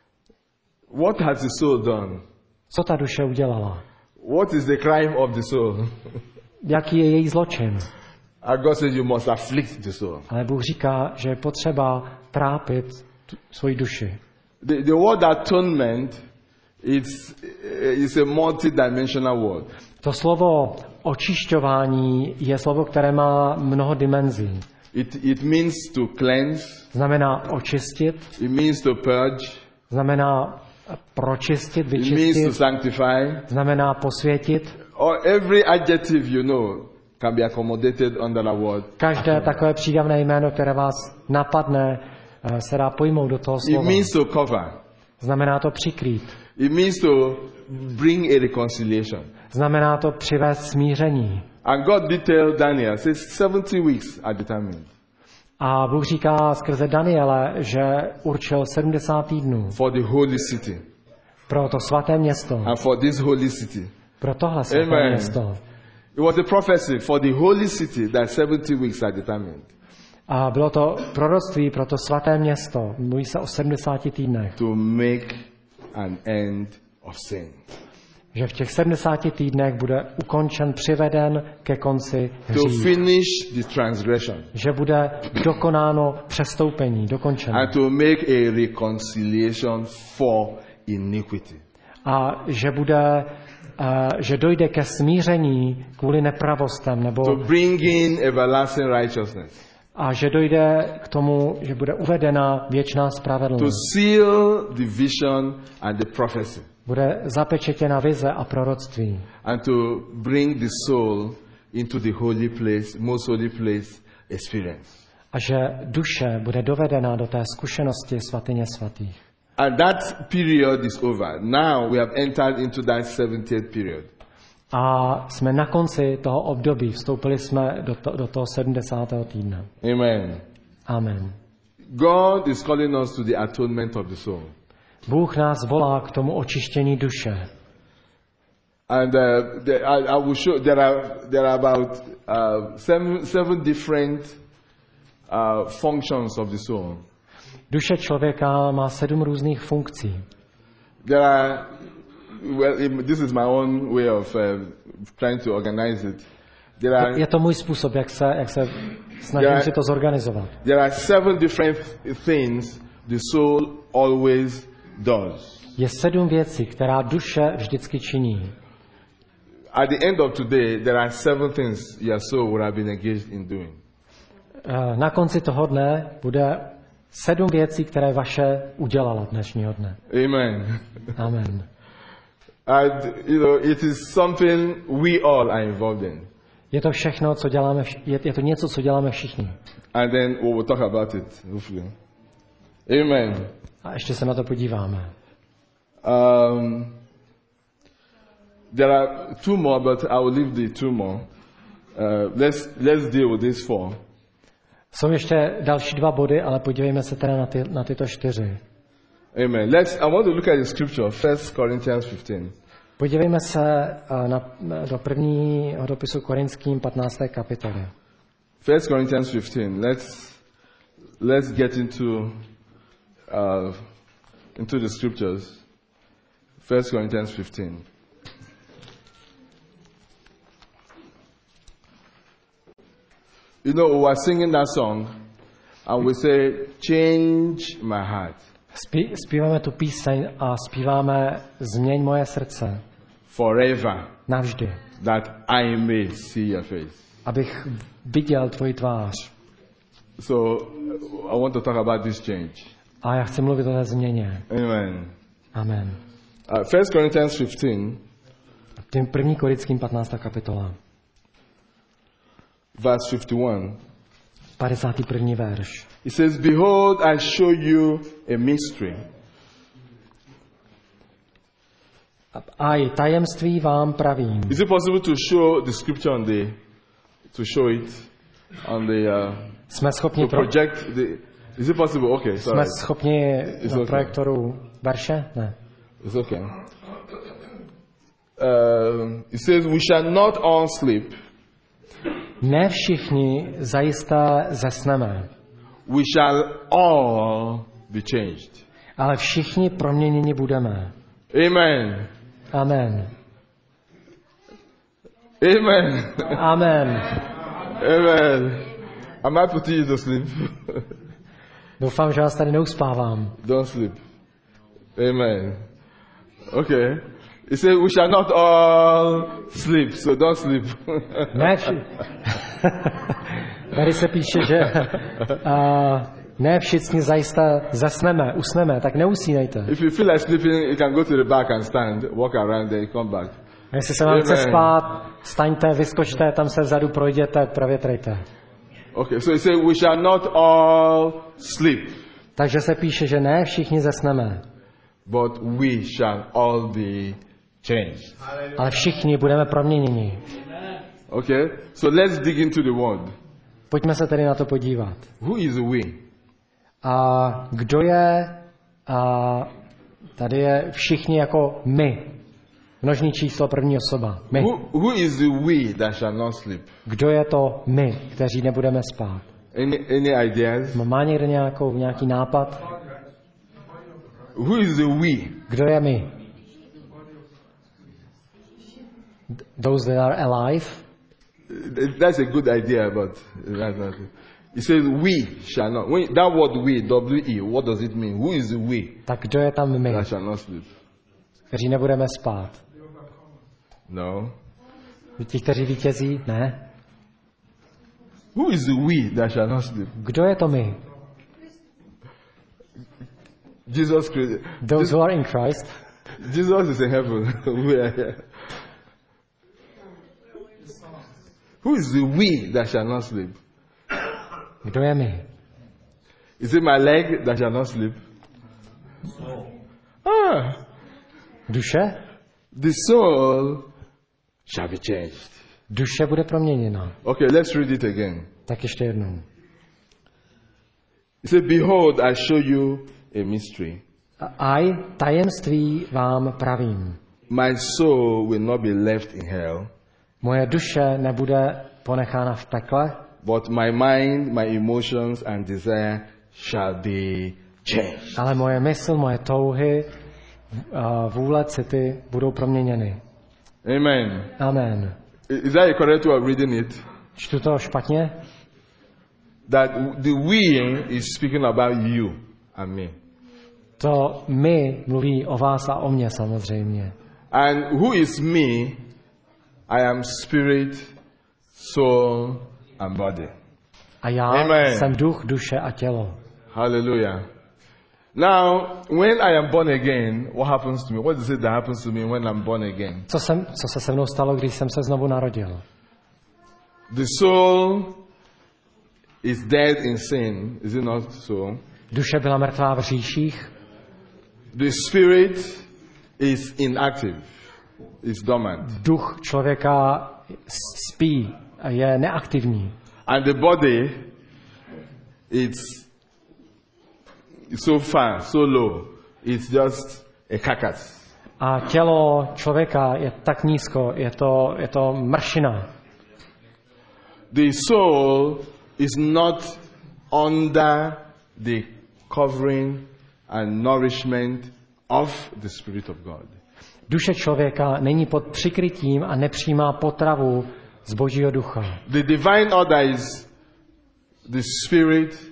What has the soul done? Co ta duše udělala? What is the crime of the soul? Jaký je její zločin? And God says you must afflict the soul. Ale Bůh říká, že je potřeba trápit tu, svoji duši. The, the word atonement is, is a multi-dimensional word. To slovo očišťování je slovo, které má mnoho dimenzí. It, it means to cleanse. Znamená očistit, It means to purge. znamená pročistit, It means to vyčistit, sanctify. znamená posvětit. Or every adjective you know can be accommodated under the word. Každé takové přídavné jméno, které vás napadne, se dá pojmout do toho It slova. means to cover. Znamená to přikrýt. It means to bring a reconciliation. Znamená to přivést smíření. And God did tell Daniel, says seventy weeks at the time. A Bůh říká skrze Daniele, že určil sedmdesát týdnů For the holy city. pro to svaté město. And for this holy city. Pro tohle svaté Amen. město. It was a prophecy for the holy city that seventy weeks at the time. A bylo to proroctví pro to svaté město. Mluví se o sedmdesáti týdnech. To make an end of sin. Že v těch sedmdesáti týdnech bude ukončen, přiveden ke konci To hřích. finish the transgression. Že bude dokonáno přestoupení, dokončeno. And to make a reconciliation for iniquity. A že bude, uh, že dojde ke smíření kvůli nepravostem, nebo To bring in everlasting righteousness. a že dojde k tomu, že bude uvedena věčná To spravedlnost. seal the vision and the prophecy. Bude zapečetěna vize a proroctví. And to bring the soul into the holy place, most holy place experience. A že duše bude dovedena do té zkušenosti svatyně svatých. And that period is over. Now we have entered into that seventieth period. A jsme na konci toho období, vstoupili jsme do, to, do toho sedmdesátého týdne. Amen. Amen. God is calling us to the atonement of the soul. Bůh nás volá k tomu očištění duše. And uh, the, I, I will show there are there are about uh, seven seven different uh, functions of the soul. Duše člověka má sedm různých funkcí. There are well, im- this is my own way of uh, trying to organize it. There are Je to můj způsob, jak se, jak se snažím Já- si to zorganizovat. there are seven different things the soul always does. Je sedm věcí, která duše vždycky činí. At the end of today, there are seven things your soul would have been engaged in doing. Eh, Na konci toho dne bude sedm věcí, které vaše udělala dnešního dne. Amen. Amen. And you know, it is something we all are involved in. Je to všechno, co děláme, vš- je, je to něco, co děláme všichni. And then we will talk about it, hopefully. Amen. A ještě se na to podíváme. Um, there are two more, but I will leave the two more. Uh, let's let's deal with these four. Jsou ještě další dva body, ale podívejme se teda na, ty, na tyto čtyři. Amen. Let's. I want to look at the scripture, First Corinthians fifteen. Podívejme se eh, na, do prvního dopisu Korinským patnácté kapitoly. First Corinthians fifteen. Let's let's get into uh, into the scriptures. First Corinthians fifteen. You know, we were singing that song and we say, change my heart. Spí, zpíváme tu píseň a zpíváme Změň moje srdce. Forever. Navždy. That I may see your face. Abych viděl tvoji tvář. So, I want to talk about this change. A já chci mluvit o té změně. Amen. Amen. Uh, First Corinthians fifteen. Tím první Korinským patnáctá kapitola. Verse fifty-one. padesátý první verš. It says, behold, I show you a mystery. A i tajemství vám pravím. Is it possible to show the scripture on the, to show it on the, uh, Jsme schopni to pro... project the, is it possible? Okay, sorry. Jsme schopni It's na okay. projektoru verše? Ne. It's okay. Uh, it says, we shall not all sleep. Ne všichni zajisté zesneme, We shall all be changed. ale všichni proměněni budeme. Amen. Amen. Amen. Amen. Amen. Am I putting you to sleep? Doufám, že vás tady neuspávám. Don't sleep. Amen. Okay. He said we shall not all sleep, so don't sleep. Ne, vši... Tady se píše, že uh, ne všichni zajisté zasneme, usneme, tak neusínejte. If you feel like sleeping, you can go to the back and stand, walk around there, come back. Jestli se vám chce spát, staňte, vyskočte, tam se vzadu projděte, provětrejte. Okay, so he said we shall not all sleep. Takže se píše, že ne všichni zasneme, but we shall all be changed. ale všichni budeme proměněni. Okay, so let's dig into the word. Pojďme se tedy na to podívat. Who is we? A kdo je, a tady je všichni jako my. Množný číslo, první osoba. My. Who, who is the we that shall not sleep? Kdo je to my, kteří nebudeme spát? Any, any ideas? Má někdo nějakou, nějaký nápad? Who is the we? Kdo je my? Those that are alive. That's a good idea, but that's not it. It says we shall not. When, that word we, W E, what does it mean? Who is the we Tak kdo je tam my, that shall not sleep? kteří nebudeme spát? No. Ti, kteří vítězí? Ne. Who is the we that shall not sleep? Kdo je to my? Jesus Christ. Those who are in Christ. Jesus is in heaven. We are here. Who is the we that shall not sleep? Kdo je my? Is it my leg that shall not sleep? Ah, Duše? the soul shall be changed. Duše bude proměněna. Okay, let's read it again. Tak ještě jednou. It said, behold, I show you a mystery. Aj tajemství vám pravím. My soul will not be left in hell, Moje duše nebude ponechána v pekle, but my mind, my emotions and desire shall be changed. ale moje mysl, moje touhy, a vůle, city budou proměněny. Amen. Amen. Is that a correct way of reading it? Čtu to špatně? That the we is speaking about you and me. To my mluví o vás a o mně samozřejmě. And who is me? I am spirit, soul, and body. A já Amen. jsem duch, duše a tělo. Hallelujah. Now, when I am born again, what happens to me? What is it that happens to me when I'm born again? Co, jsem, co se se mnou stalo, když jsem se znovu narodil? The soul is dead in sin, is it not so? Duše byla mrtvá v hříších, The spirit is inactive, is dormant. duch člověka spí a je neaktivní. And the body, it's, it's so far, so low, it's just a carcass. A tělo člověka je tak nízko, je to, je to mršina. The soul is not under the covering and nourishment of the Spirit of God. Duše člověka není pod přikrytím a nepřijímá potravu z Božího ducha. The divine order is the Spirit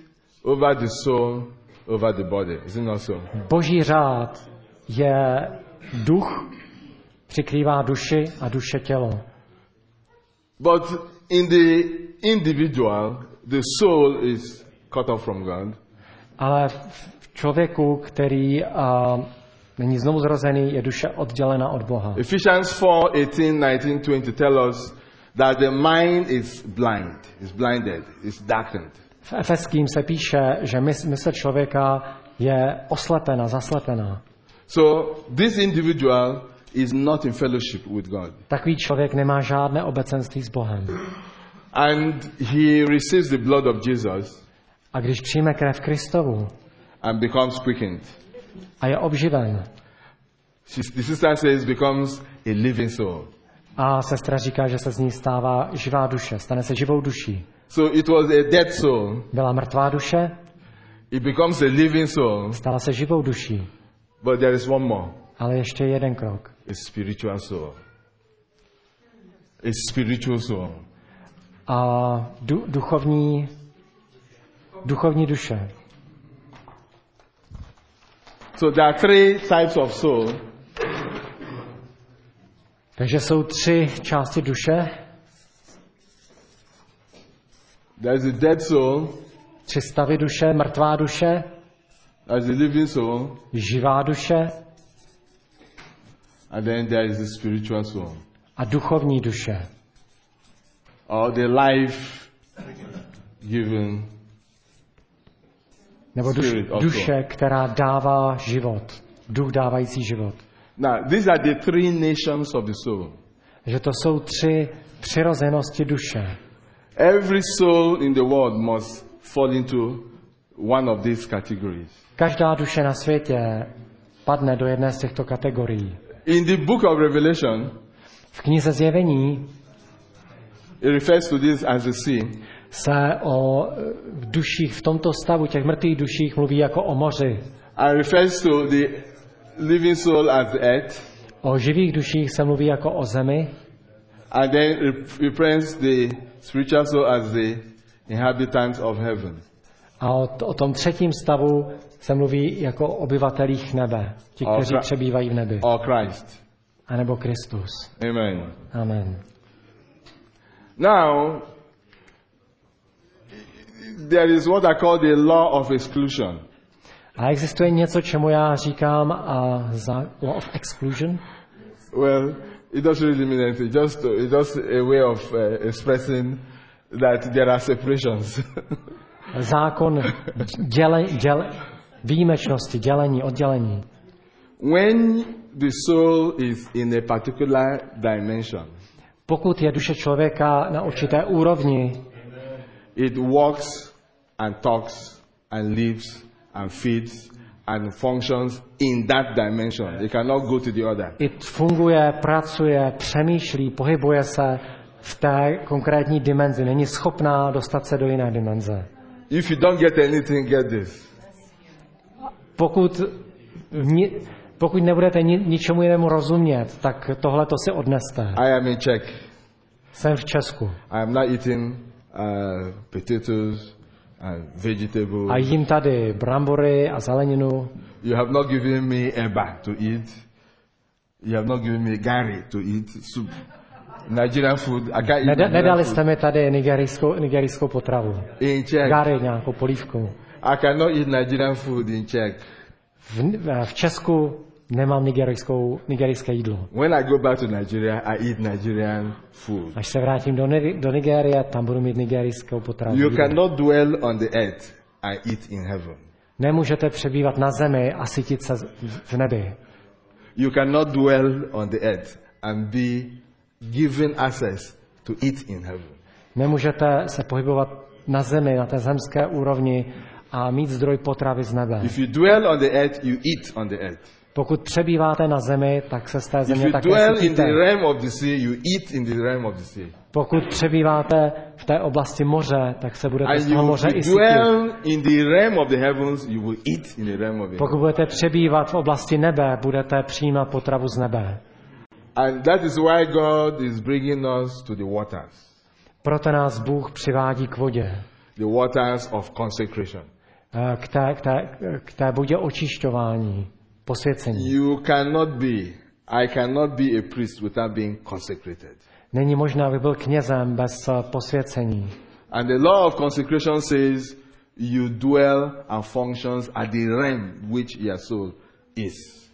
over the soul, over the body. Is it not so? Boží řád je duch, přikrývá duši a duše tělo. But in the individual, the soul is cut off from God. Ale v člověku, který uh, není znovu zrozený, je duše oddělena od Boha. Ephesians four eighteen, nineteen, twenty tell us that the mind is blind, is blinded, is darkened. V Efeským se píše, že mys- mysl člověka je oslepena, zaslepená. So this individual is not in fellowship with God. Takový člověk nemá žádné obecenství s Bohem. And he receives the blood of Jesus A když přijme krev Kristovu and becomes quickened. a je obživen, She's- The sister says becomes a living soul. a sestra říká, že se z ní stává živá duše, stane se živou duší. So it was a dead soul. Byla mrtvá duše, It becomes a living soul. stala se živou duší. But there is one more. Ale ještě jeden krok. A spiritual soul. A spiritual soul. A du- duchovní, duchovní duše. So there are three types of soul. Takže jsou tři části duše, There is a dead soul. tři stavy duše, mrtvá duše, There is a living soul. živá duše And then there is the spiritual soul. a duchovní duše. Or the life given. Nebo duš, Spirit also. duše, která dává život. Duch dávající život. Now, these are the three nations of the soul. Že to jsou tři přirozenosti duše. Every soul in the world must fall into one of these categories. Každá duše na světě padne do jedné z těchto kategorií. In the book of Revelation, V knize Zjevení it refers to this as the sea. se o e, v duších, v tomto stavu těch mrtvých duších mluví jako o moři. And refers to the living soul as the earth. O živých duších se mluví jako o zemi And then it represents the spiritual soul as the inhabitants of heaven. a o, o tom třetím stavu se mluví jako o obyvatelích nebe, ti, O kteří Chra- přebývají v nebi, Or Christ. anebo Kristus. Amen. Amen. Now, there is what I call the law of exclusion. A existuje něco, čemu já říkám a za law of exclusion. Well, it doesn't really mean anything. Just it's just a way of uh, expressing that there are separations. Zákon děle, děle, výjimečnosti, dělení, oddělení. When the soul is in a particular dimension, Pokud je duše člověka na určité úrovni, it walks and talks and lives and feeds and functions in that dimension. It cannot go to the other. i funguje, pracuje, přemýšlí, pohybuje se v té konkrétní dimenzi. Není schopná dostat se do jiné dimenze. If you don't get anything, get this. Pokud, ni, pokud nebudete ni, ničemu jinému rozumět, tak tohle to si odneste. I am in Czech. Jsem v Česku I am not eating uh, potatoes and vegetables. a jím tady brambory a zeleninu. You have not given me eba to eat. You have not given me gari to eat. Soup. Nigerian food. I can't eat Neda, Nigerian nedali food. jste mi tady nigerijskou, nigerijskou potravu. In Czech. Gary, nějakou polívku. I cannot eat Nigerian food in Czech. V, v Česku nemám nigerijskou, nigerijské jídlo. When I go back to Nigeria, I eat Nigerian food. Až se vrátím do, Ni- do Nigérie, tam budu mít nigerijskou potravu. You jídlo. cannot dwell on the earth and eat in heaven. Nemůžete přebývat na zemi a sytit se v nebi. You cannot dwell on the earth and be given access to eat in heaven. Nemůžete se pohybovat na zemi, na té zemské úrovni a mít zdroj potravy z nebe. If you dwell on the earth, you eat on the earth. Pokud přebýváte na zemi, tak se z té If země you také dwell in sytíte. the realm of the sea, you eat in the realm of the sea. Pokud přebýváte v té oblasti moře, tak se budete z And toho you, moře i you sytit. dwell in the realm of the heavens, you will eat in the realm of the Pokud heavens. budete přebývat v oblasti nebe, budete přijímat potravu z nebe. And that is why God is bringing us to the waters. Proto nás Bůh přivádí k vodě. The waters of consecration. k té, k té, k té bodě očišťování, posvěcení. You cannot be, I cannot be a priest without being consecrated. Není možné, aby byl knězem bez posvěcení. And the law of consecration says you dwell and functions at the realm which your soul is.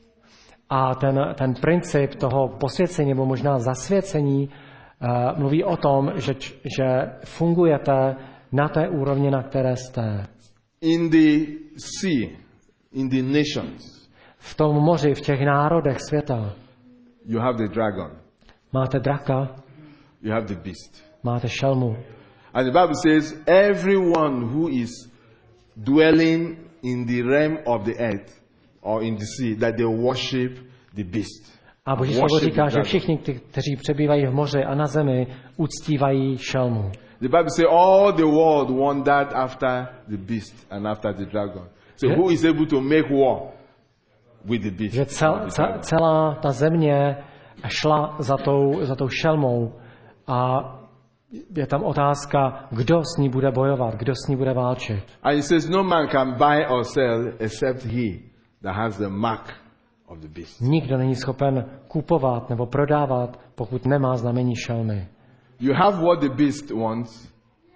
A ten, ten princip toho posvěcení, nebo možná zasvěcení, uh, mluví o tom, že, že fungujete na té úrovni, na které jste. In the sea, in the nations, v tom moři, v těch národech světa, you have the dragon, máte draka, you have the beast. máte šelmu. And the Bible says everyone who is dwelling in the realm of the earth or in the sea, that they worship the beast. A Boží slovo říká, že všichni, kteří přebývají v moři a na zemi, uctívají šelmu. The Bible says all the world wondered after the beast and after the dragon. So who is able to make war with the beast? Že cel, cel, celá ta země šla za tou, za tou šelmou a je tam otázka, kdo s ní bude bojovat, kdo s ní bude válčit. And it says no man can buy or sell except he that has the mark of the beast. Nikdo není schopen kupovat nebo prodávat, pokud nemá znamení šelmy. You have what the beast wants.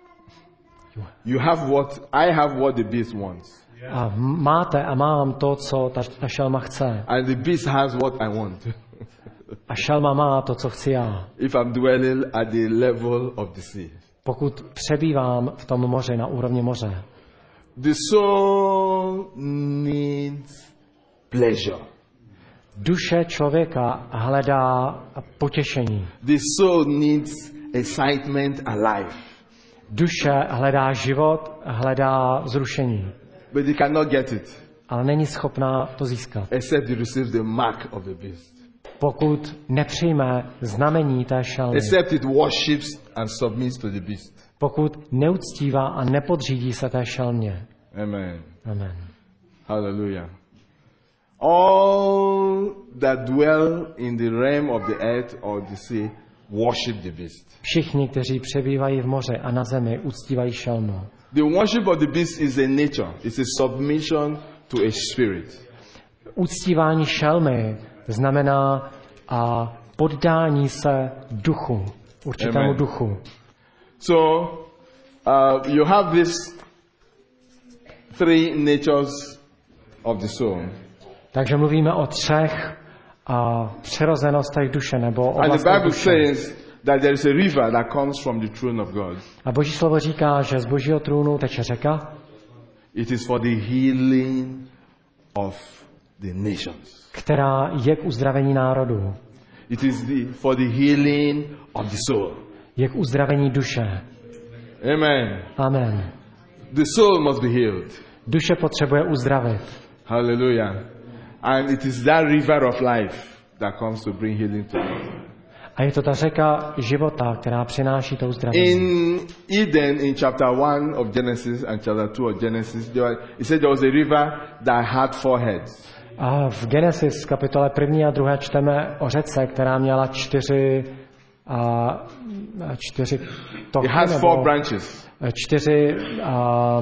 You have what I have what the beast wants. A máte a mám to, co ta, ta šelma chce. And the beast has what I want. A šelma má to, co chci já. If I'm dwelling at the level of the sea. Pokud přebývám v tom moři, na úrovni moře. The soul needs pleasure. Duše člověka hledá potěšení. The soul needs excitement and life. Duše hledá život, hledá vzrušení. But they cannot get it. Ale není schopná to získat. Except they receive the mark of the beast. Pokud nepřijme znamení té šelmy. Except it worships and submits to the beast. Pokud neuctívá a nepodřídí se té šelmě. Amen. Amen. Hallelujah. All that dwell in the realm of the earth or the sea worship the beast. Všichni, kteří přebývají v moři a na zemi, uctívají šelmu. The worship of the beast is a nature. It's a submission to a spirit. Uctívání šelmy znamená a poddání se duchu, určitému Amen. duchu. So uh, you have these three natures of the soul. Takže mluvíme o třech a přirozenostech duše nebo And the oblastech Bible duše. says that there is a river that comes from the throne of God. A Boží slovo říká, že z Božího trůnu teče řeka. It is for the healing of the nations. Která je k uzdravení národů. It is the, for the healing of the soul. Je k uzdravení duše. Amen. Amen. The soul must be healed. Duše potřebuje uzdravit. Hallelujah. And it is that river of life that comes to bring healing to us. A je to ta řeka života, která přináší to uzdravení. In Eden, in chapter one of Genesis and chapter two of Genesis, there was, it said there was a river that had four heads. A v Genesis kapitole první a druhé čteme o řece, která měla čtyři a čtyři toky, It has nebo four branches. čtyři a,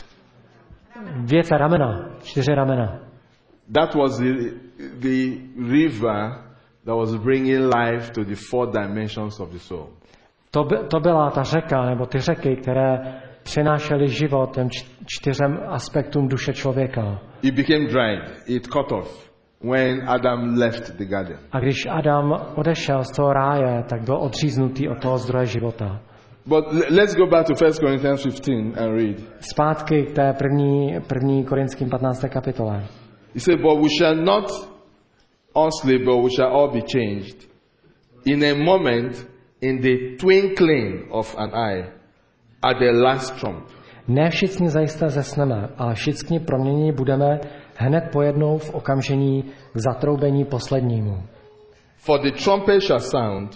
větve ramena, čtyři ramena. That was the, the river that was bringing life to the four dimensions of the soul. To, by, to byla ta řeka, nebo ty řeky, které přinášely život těm čtyřem aspektům duše člověka. It became dried. It cut off when Adam left the garden. A když Adam odešel z toho ráje, tak byl odříznutý od toho zdroje života. But let's go back to First Corinthians fifteen and read. Zpátky k té první, první Korinským patnácté kapitole. He said, but we shall not all sleep, but we shall all be changed. In a moment, in the twinkling of an eye, at the last trump. Ne všichni zajisté zesneme, ale všichni proměněni budeme hned pojednou v okamžení k zatroubení poslednímu. For the trumpet shall sound,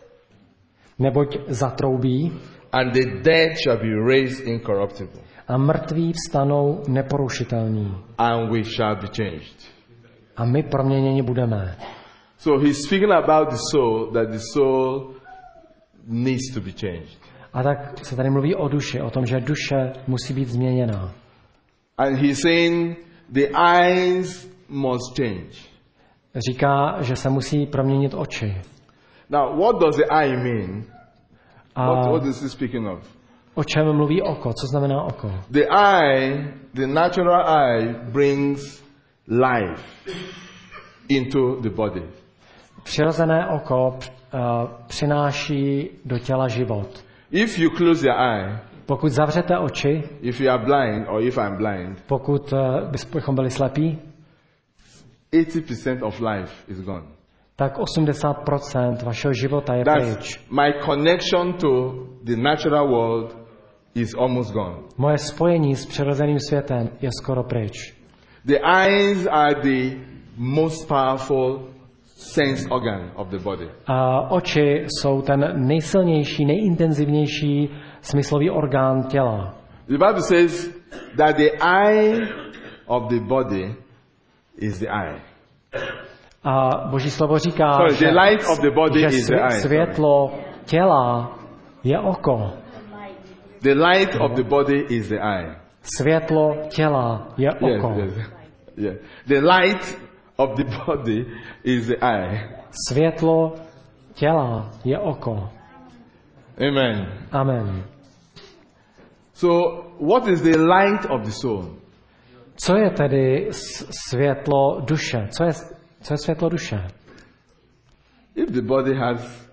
Neboť zatroubí and the dead shall be raised incorruptible, a mrtví vstanou neporušitelní. and we shall be changed. A my proměněni budeme. So he's speaking about the soul, that the soul needs to be changed. A tak se tady mluví o duši, o tom, že duše musí být změněná. And he's saying the eyes must change. Říká, že se musí proměnit oči. Now, what does the eye mean? A What, what is he speaking of? o čem mluví oko? Co znamená oko? The eye, the natural eye, brings life into the body. Přirozené oko uh, přináší do těla život. If you close your eye, Pokud zavřete oči, if you are blind or if I'm blind, pokud uh, bychom byli slepí, eighty percent of life is gone. tak osmdesát procent vašeho života je That's pryč. my connection to the natural world is almost gone. Moje spojení s přirozeným světem je skoro pryč. The eyes are the most powerful sense organ of the body. A oči jsou ten nejsilnější, nejintenzivnější smyslový orgán těla. The Bible says that the eye of the body is the eye. A Boží slovo říká, Sorry, že, the light of the body že is the eye. světlo těla je oko. The light of the body is the eye. Světlo těla je Yes, oko. yes. Yeah. The light of the body is the eye. Světlo těla je oko. Amen. Amen. So, what is the light of the soul? Co je tedy s- světlo duše? Co je, co je světlo duše? If the body has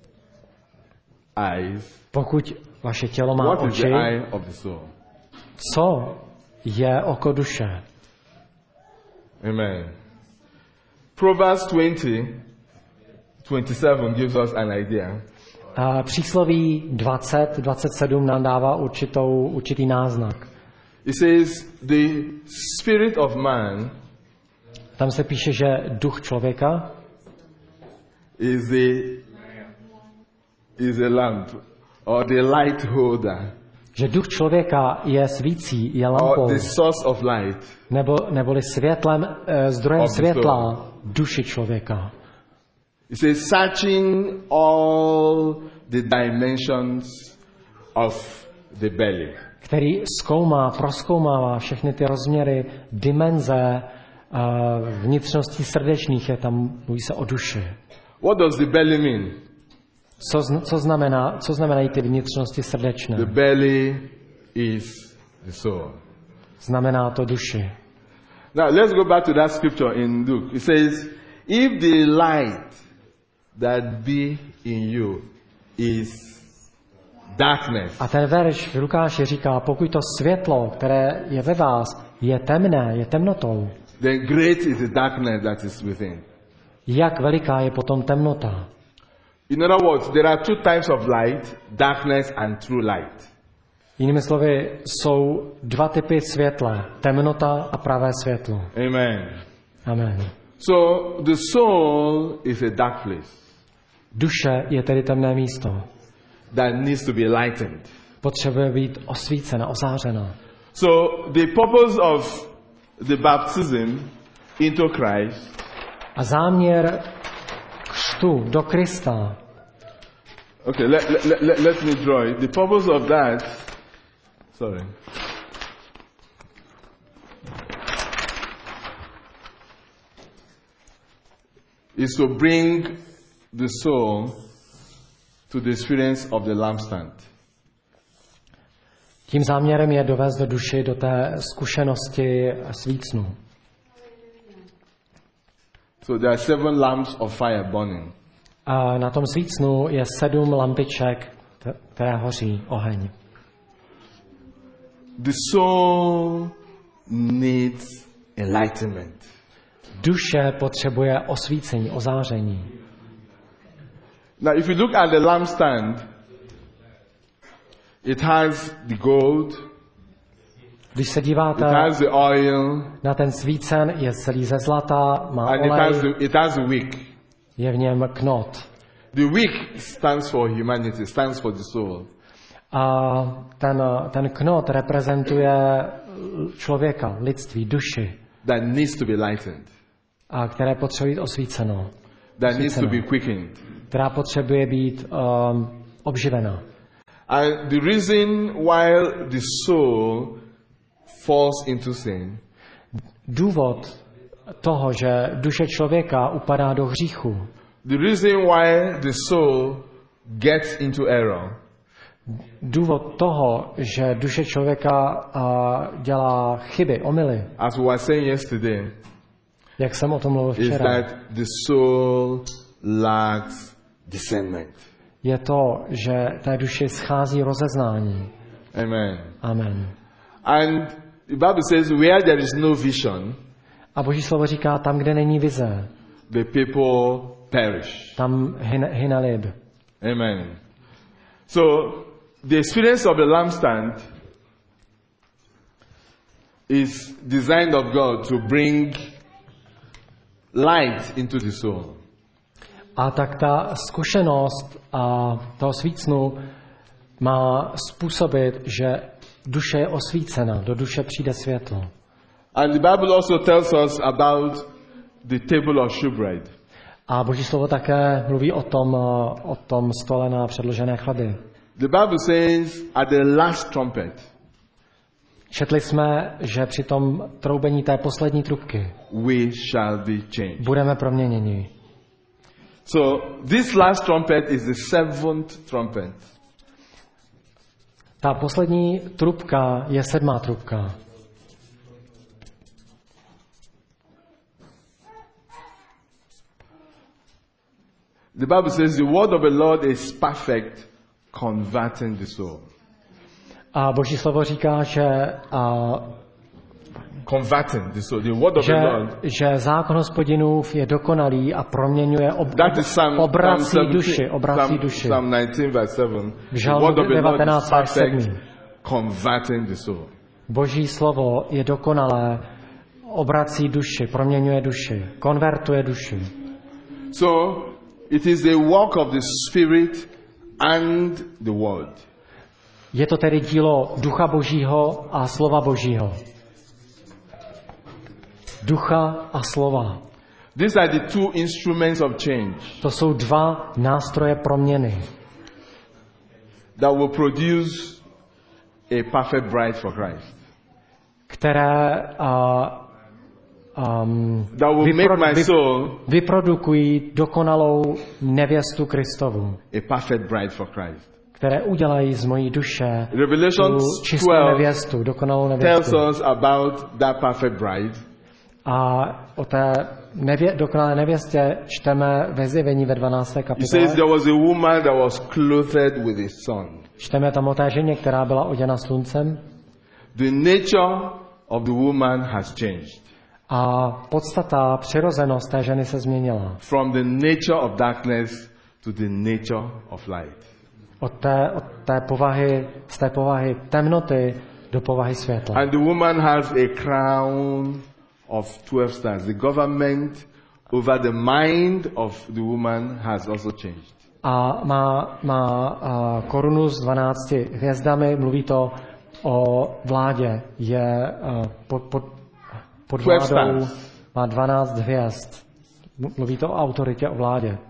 eyes, Pokud vaše tělo má what is oči, the eye of the soul? co je oko duše? Amen. Proverbs twenty, twenty-seven gives us an idea. A přísloví dvacet, dvacet sedm nám dává určitou, určitý náznak. It says, the spirit of man Tam se píše, že duch člověka is a, is a lamp, or the light holder, že duch člověka je svící, je or lampou, the source of light. nebo, neboli světlem, eh, zdrojem Of the světla duši člověka. It says, searching all the dimensions of the belly. Který zkoumá, prozkoumává všechny ty rozměry, dimenze uh, vnitřností srdečných, je tam, mluví se o duši. What does the belly mean? Co, zn- co, znamená, co znamenají ty vnitřnosti srdečné? The belly is the soul. Znamená to duši. Now let's go back to that scripture in Luke. It says, if the light that be in you is darkness, A ten verš v Lukáši říká, pokud to světlo, které je ve vás, je temné, je temnotou, then great is the darkness that is within. jak veliká je potom temnota. In other words, there are two types of light, darkness and true light. Jinými slovy, jsou dva typy světla, temnota a pravé světlo. Amen. Amen. So the soul is a dark place Duše je tedy temné místo. that needs to be lightened. Potřebuje být osvícena, ozářena. So the purpose of the baptism into Christ A záměr křtu do Krista, Okay, let, let, let, let me draw it. The purpose of that, sorry. Is to bring the soul to the experience of the lampstand. tím záměrem je dovést do duši do té zkušenosti svícnu. So there are seven lamps of fire burning. A na tom svícnu je sedm lampiček, t- které hoří oheň. The soul needs enlightenment. Duše potřebuje osvícení, ozáření. Now, if you look at the lampstand, it has the gold, Když se it díváte has the oil, na ten svícen, je celý ze zlata, má and it has olej, the, it has the wick. je v něm knot. The wick stands for humanity, stands for the soul. A ten, ten knot reprezentuje člověka, lidství, duši, That needs to be lightened, a které potřebuje být osvíceno, that needs to be quickened. která potřebuje být um, obživena. And the reason why the soul falls into sin důvod toho, že duše člověka upadá do hříchu, the reason why the soul gets into error důvod toho, že duše člověka uh, dělá chyby, omyly, as we were saying yesterday, jak jsem o tom mluvil is včera, that the soul lacks discernment. je to, že té duši schází rozeznání. Amen. Amen. And the Bible says, where there is no vision, A Boží slovo říká, tam, kde není vize, the people perish. tam hyne, hyne lid. Amen. So, the experience of the lampstand is designed of God to bring light into the soul. A tak ta zkušenost a toho svícnu má způsobit, že duše je osvícena, do duše přijde světlo. And the Bible also tells us about the table of shewbread. A Boží slovo také mluví o tom, o tom stole na předložené chleby. The Bible says at the last trumpet, Četli jsme, že při tom troubení té poslední trubky we shall be changed. budeme proměněni. So this last trumpet is the seventh trumpet. Ta poslední trubka je sedmá trubka. The Bible says the word of the Lord is perfect, converting the soul. A Boží slovo říká, že, a, Converting the soul. The word of že, the Lord. že zákon Hospodinův je dokonalý a proměňuje, ob, That is Psalm, obrací Psalm duši, obrací Psalm, duši. Psalm nineteen verse seven. V The Žalmu word of the Lord is devatenáct verš perfect, sedm. converting the soul. Boží slovo je dokonalé, obrací duši, proměňuje duši, konvertuje duši. So it is a work of the Spirit and the Word. Je to tedy dílo Ducha Božího a slova Božího. Ducha a slova. These are the two instruments of change To jsou dva nástroje proměny, that will produce a perfect bride for Christ. které a, um, That will make my soul vyprodukují dokonalou nevěstu Kristovu, a perfect bride for Christ. které udělají z mojí duše Revelation tu čistou twelve nevěstu, dokonalou tells nevěstu. us about that perfect bride. A o té nevě, dokonalé nevěstě čteme ve Zjevení ve dvanácté It kapitole. says there was a woman that was clothed with a sun. Čteme tam o té ženě, která byla oděna sluncem. The nature of the woman has changed A podstata, přirozenost té ženy se změnila. from the nature of darkness to the nature of light. Od té, od té povahy, z té povahy temnoty do povahy světla. And the woman has a crown of twelve stars. The government over the mind of the woman has also changed. A má, má a, korunu s dvanácti hvězdami, mluví to o vládě. Je a, pod, pod, pod vládou, má dvanáct hvězd. Mluví to o autoritě, o vládě.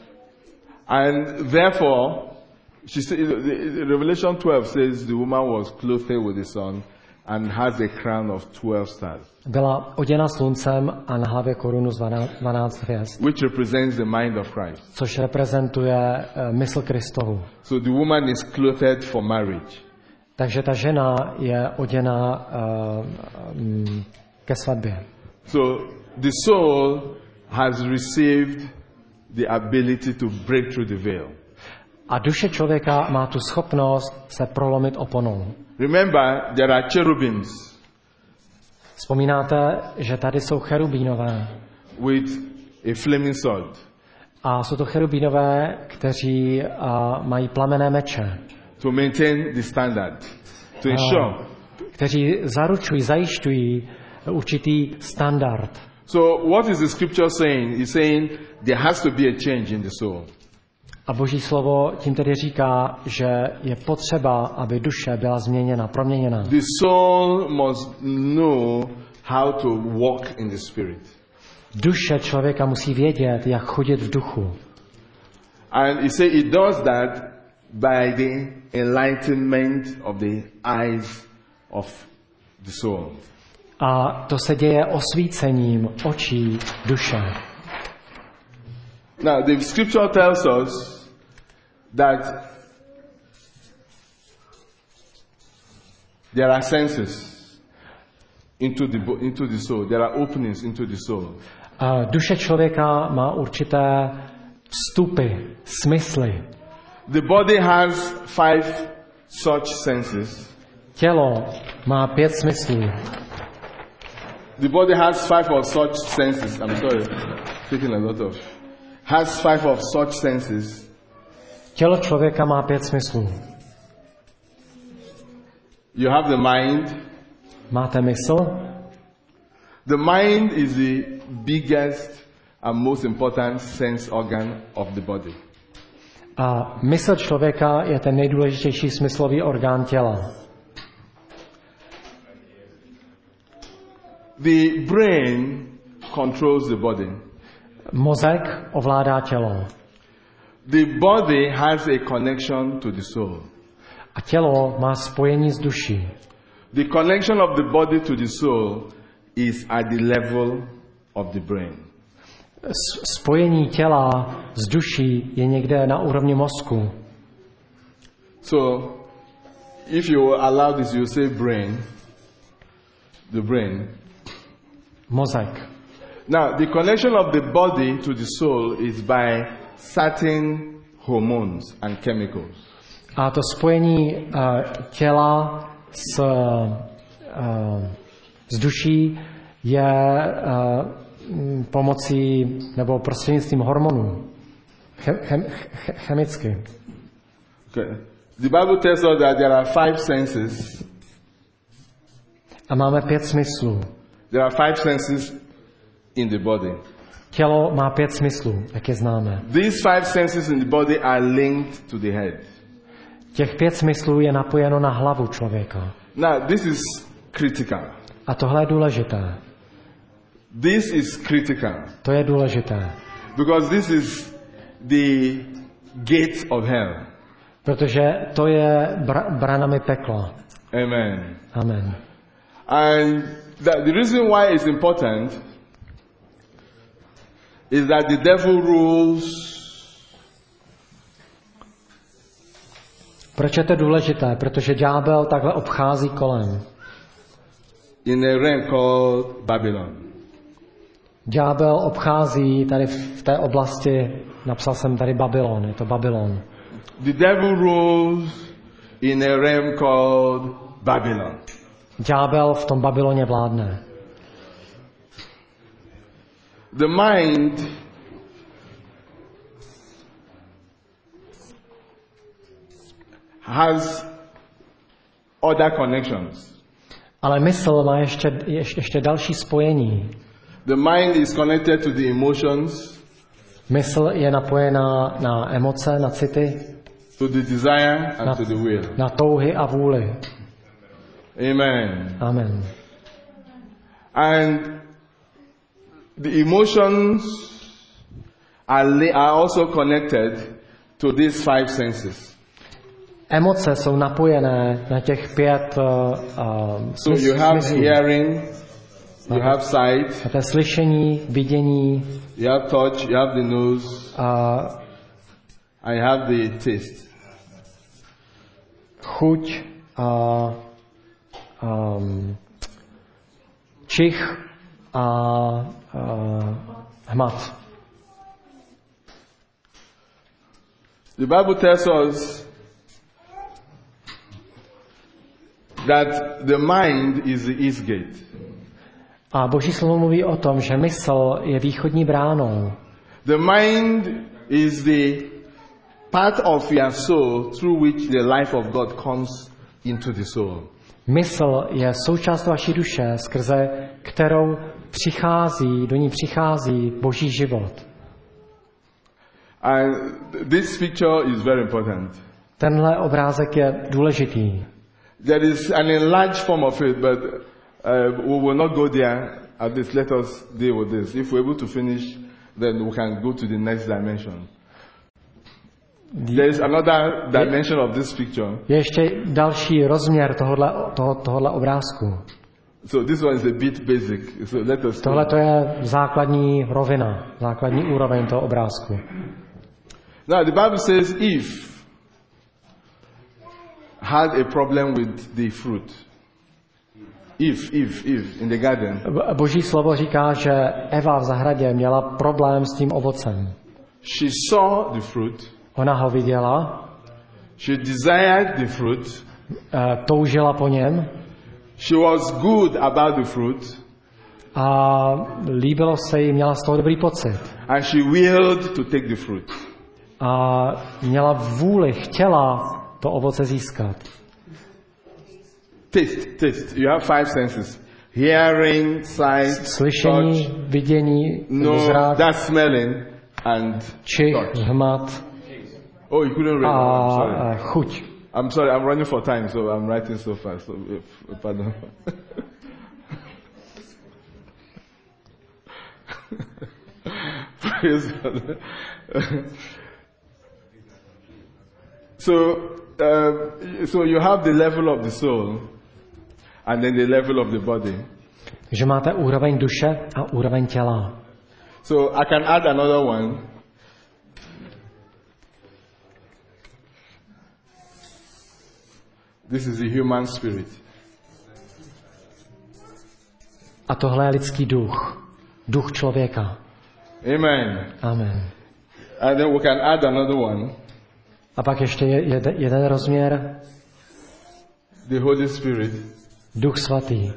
And therefore, she said, Revelation twelve says the woman was clothed with the sun and has a crown of twelve stars, Byla oděna sluncem a na hlavě korunu z dvanáct hvězd, which represents the mind of Christ. což reprezentuje uh, mysl Kristovu. So the woman is clothed for marriage. Takže ta žena je oděna uh, um, ke svatbě. So the soul has received the ability to break through the veil. A duše člověka má tu schopnost se prolomit oponou. Remember, there are cherubims Vzpomínáte, že tady jsou cherubínové. with a flaming sword A jsou to cherubínové, kteří uh, mají plamené meče. to maintain the standard, to ensure. Kteří zaručují, zajišťují určitý standard. So what is the scripture saying? It's saying there has to be a change in the soul. A Boží slovo tím tedy říká, že je potřeba, aby duše byla změněna, proměněna. The soul must know how to walk in the spirit. Duše člověka musí vědět, jak chodit v duchu. And he say it does that by the enlightenment of the eyes of the soul. A to se děje osvícením očí duše. Now, the scripture tells us that there are senses into the, into the soul. There are openings into the soul. A duše člověka má určité vstupy, smysly. The body has five such senses. Tělo má pět smyslů. The body has five of such senses. I'm sorry, taking a lot of. Has five of such senses. Tělo člověka má pět smyslů. You have the mind. Máte mysl? The mind is the biggest and most important sense organ of the body. A mysl člověka je ten nejdůležitější smyslový orgán těla. The brain controls the body. Mozek ovládá tělo. The body has a connection to the soul. A tělo má spojení s duší. The connection of the body to the soul is at the level of the brain. Spojení těla s duší je někde na úrovni mozku. So, if you allow this, you say brain. The brain. Mozek. Now, the connection of the body to the soul is by certain hormones and chemicals. A to spojení uh, těla s, uh, s duší je uh, pomocí nebo prostřednictvím hormonů. Chem, chem, chemicky. Okay. The Bible tells us that there are five senses. A máme pět smyslů. There are five senses in the body. Tělo má pět smyslů, jak je známe. These five senses in the body are linked to the head. Těch pět smyslů je napojeno na hlavu člověka. Now, this is critical. A tohle je důležité. This is critical. To je důležité. Because this is the gate of hell. Protože to je br- branami pekla. Amen. Amen. And the, the reason why it's important is that the devil rules. Proč je to důležité? Protože ďábel takhle obchází kolem. In a realm called Babylon. Ďábel obchází tady v té oblasti, napsal jsem tady Babylon, je to Babylon. The devil rules in a realm called Babylon. Ďábel v tom Babyloně vládne. The mind has other connections. Ale mysl má ještě, ještě, ještě další spojení. The mind is connected to the emotions, Mysl je napojená na emoce, na city, to the desire, and na, to the will. na touhy a vůli. Amen. Amen. And the emotions are, li- are also connected to these five senses. Emoce jsou napojené na těch pět uh, uh, So you have hearing, you have sight, na té slyšení, vidění, you have touch, you have the nose, a and you have the taste. chuť a um, čich a uh, hmat. The Bible tells us that the mind is the east gate. A Boží slovo mluví o tom, že mysl je východní bránou. The mind is the part of your soul through which the life of God comes into the soul. Mysl je součást vaší duše, skrze kterou přichází, do ní přichází Boží život. And this picture is very important. Tenhle obrázek je důležitý. There is an enlarged form of it, but uh, we will not go there. At least let us deal with this. If we're able to finish, then we can go to the next dimension. There is another dimension of this picture. Je ještě další rozměr tohodle, toho, tohodle obrázku. So this one is a bit basic. So let us. Tohle to je základní rovina, základní úroveň toho obrázku. Now the Bible says Eve had a problem with the fruit. Eve, Eve, Eve in the garden. Boží slovo říká, že Eva v zahradě měla problém s tím ovocem. She saw the fruit. Ona ho viděla. She desired the fruit. Toužila po něm. She was good about the fruit. A líbilo se jí, měla z toho dobrý pocit. And she willed to take the fruit. A měla vůli, chtěla to ovoce získat. Taste, taste. You have five senses. Hearing, sight, slyšení, touch. vidění, No, zrak, that's smelling and čich, touch. hmat Oh, you couldn't read. a, I'm sorry. a chuť. I'm sorry, I'm running for time, so I'm writing so fast. So, if, pardon. Praise God. So, uh, so you have the level of the soul, and then the level of the body. Takže máte úroveň duše a úroveň těla. So I can add another one. This is the human spirit. A tohle je lidský duch. Duch člověka. Amen. Amen. And then we can add another one. A pak ještě je, je, jeden rozměr. The Holy Spirit. Duch svatý.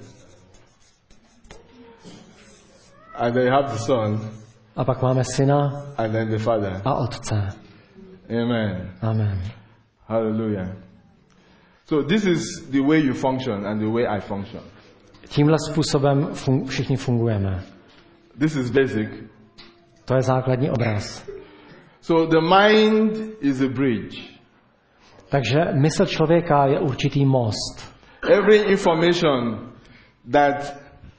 And then you have the Son. A pak máme syna And then the Father. a otce. Amen. Amen. Hallelujah. So this is the way you function and the way I function. Tímhle způsobem fun- všichni fungujeme. This is basic. To je základní obraz. So the mind is a bridge. Takže mysl člověka je určitý most. Every information that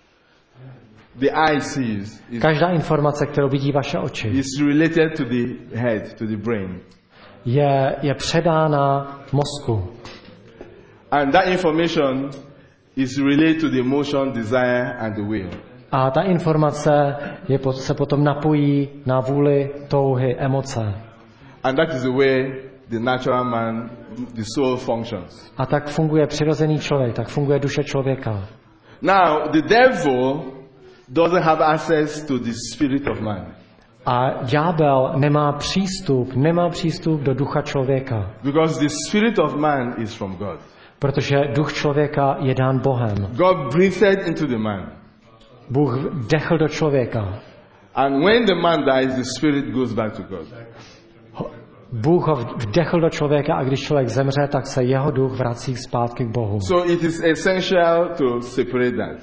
the eye sees is, Každá informace, kterou vidí vaše oči, is related to the head, to the brain. je, je předána mozku. And that information is related to the emotion, desire and the will. A ta informace je, se potom napojí na vůli, touhy, emoce. And that is the way the natural man, the soul functions. A tak funguje přirozený člověk, tak funguje duše člověka. Now, the devil doesn't have access to the spirit of man. A ďábel nemá přístup, nemá přístup do ducha člověka. Because the spirit of man is from God. Protože duch člověka je dán Bohem. God breathed into the man. Bůh vdechl do člověka. And when the man dies, the spirit goes back to God. Bůh ho vdechl do člověka a když člověk zemře, tak se jeho duch vrací zpátky k Bohu. So it is essential to separate that.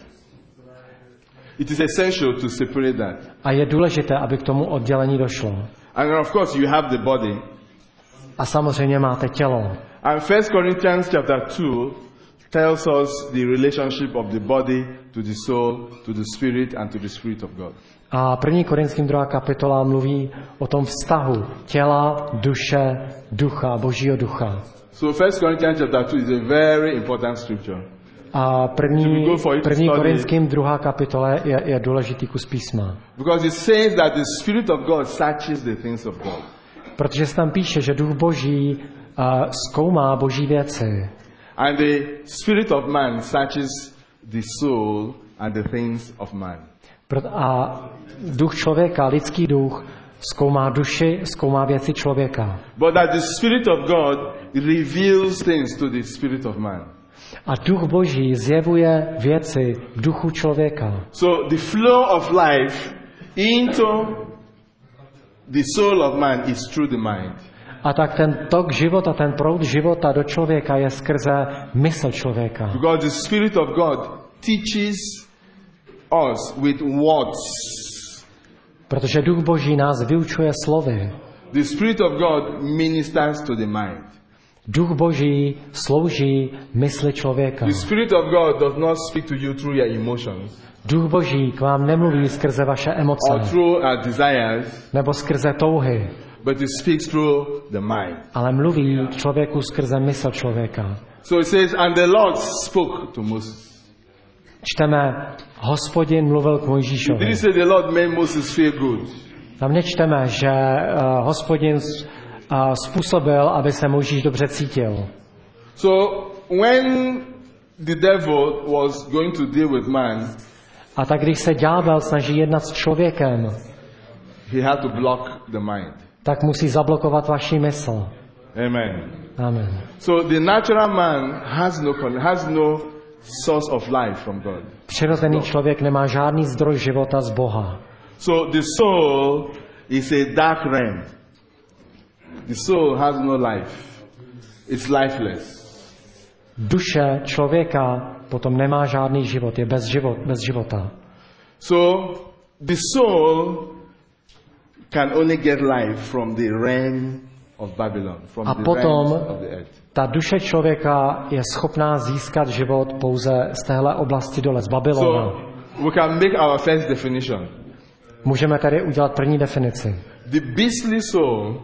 It is essential to separate that. A je důležité, aby k tomu oddělení došlo. And of course you have the body. A samozřejmě máte tělo. And First Corinthians chapter two tells us the relationship of the body to the soul, to the spirit and to the spirit of God. A první Korinským druhá kapitola mluví o tom vztahu těla, duše, ducha, Božího ducha. So First Corinthians chapter two is a very important scripture. A první, první Korinským druhá kapitola je, je důležitý kus písma. Because it says that the Spirit of God searches the things of God. Protože se tam píše, že duch Boží uh, zkoumá Boží věci. And the Spirit of man searches the soul and the things of man. A duch člověka, lidský duch, zkoumá duši, zkoumá věci člověka. But that the Spirit of God reveals things to the spirit of man. A duch Boží zjevuje věci v duchu člověka. So the flow of life into the soul of man is through the mind. A tak ten tok života, ten proud života do člověka je skrze mysl člověka. Because the Spirit of God teaches us with words. Protože duch Boží nás vyučuje slovy. The Spirit of God ministers to the mind. Duch Boží slouží mysli člověka. The Spirit of God does not speak to you through your emotions. Duch Boží k vám nemluví skrze vaše emoce. Or through our desires. Nebo skrze touhy. But it speaks through the mind. Ale mluví člověku skrze mysl člověka. So it says, and the Lord spoke to Moses. čteme, Hospodin mluvil k Did Mojžíšovi. he say the Lord made Moses feel good? Tam nečteme, že uh, Hospodin uh, způsobil, aby se Mojžíš dobře cítil. So when the devil was going to deal with man, A tak když se ďábel snaží jednat s člověkem, he had to block the mind. tak musí zablokovat vaši mysl. Amen. Amen. So the natural man has no con- has no source of life from God. Přirozený člověk nemá žádný zdroj života z Boha. So the soul is a dark realm. The soul has no life. It's lifeless. Duše člověka potom nemá žádný život, je bez, život, bez života. So the soul can only get life from the realm of Babylon, from A the potom realms of the earth. ta duše člověka je schopná získat život pouze z téhle oblasti dole, z Babylona. So we can make our first definition. Můžeme tady udělat první definici. The beastly soul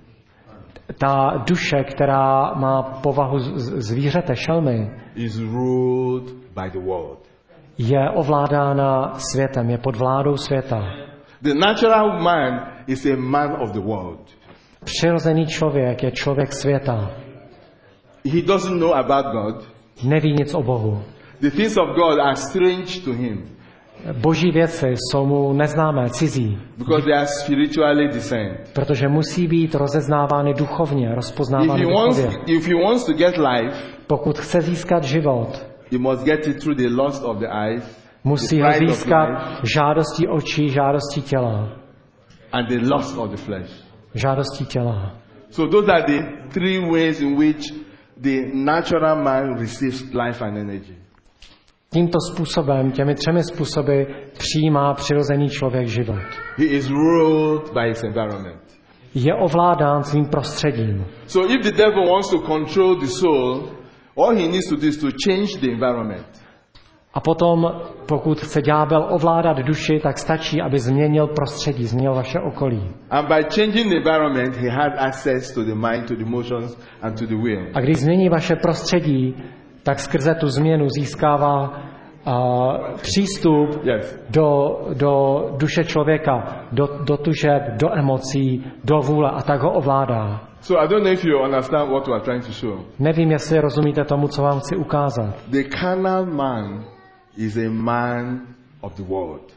Ta duše, která má povahu z- zvířete, šelmy, is ruled by the world. je ovládána světem, je pod vládou světa. The natural man is a man of the world. Přirozený člověk je člověk světa. He doesn't know about God. Neví nic o Bohu. The things of God are strange to him Boží věci jsou mu neznámé, cizí, because they are spiritually discerned. protože musí být rozeznávány duchovně, If rozpoznávány he wants, duchovně. if he wants to get life, Pokud chce získat život, he must get it through the lust of the eyes, musí the ho pride of získat life, žádostí očí, žádostí těla. and the lust of the flesh. Žádostí těla. So those are the three ways in which the natural man receives life and energy. Tímto způsobem, těmi třemi způsoby přijímá přirozený člověk život. He is ruled by his environment. Je ovládán svým prostředím. So if the devil wants to control the soul, all he needs to do is to change the environment. A potom, pokud chce ďábel ovládat duši, tak stačí, aby změnil prostředí, změnil vaše okolí. And by changing the environment, he has access to the mind, to the emotions, and to the will. A když změní vaše prostředí, tak skrze tu změnu získává uh, přístup Yes. do, do duše člověka, do, do tužeb, do emocí, do vůle a tak ho ovládá. So I don't know if you understand what we are trying to show. Nevím, jestli rozumíte tomu, co vám chci ukázat. The carnal man is a man of the world.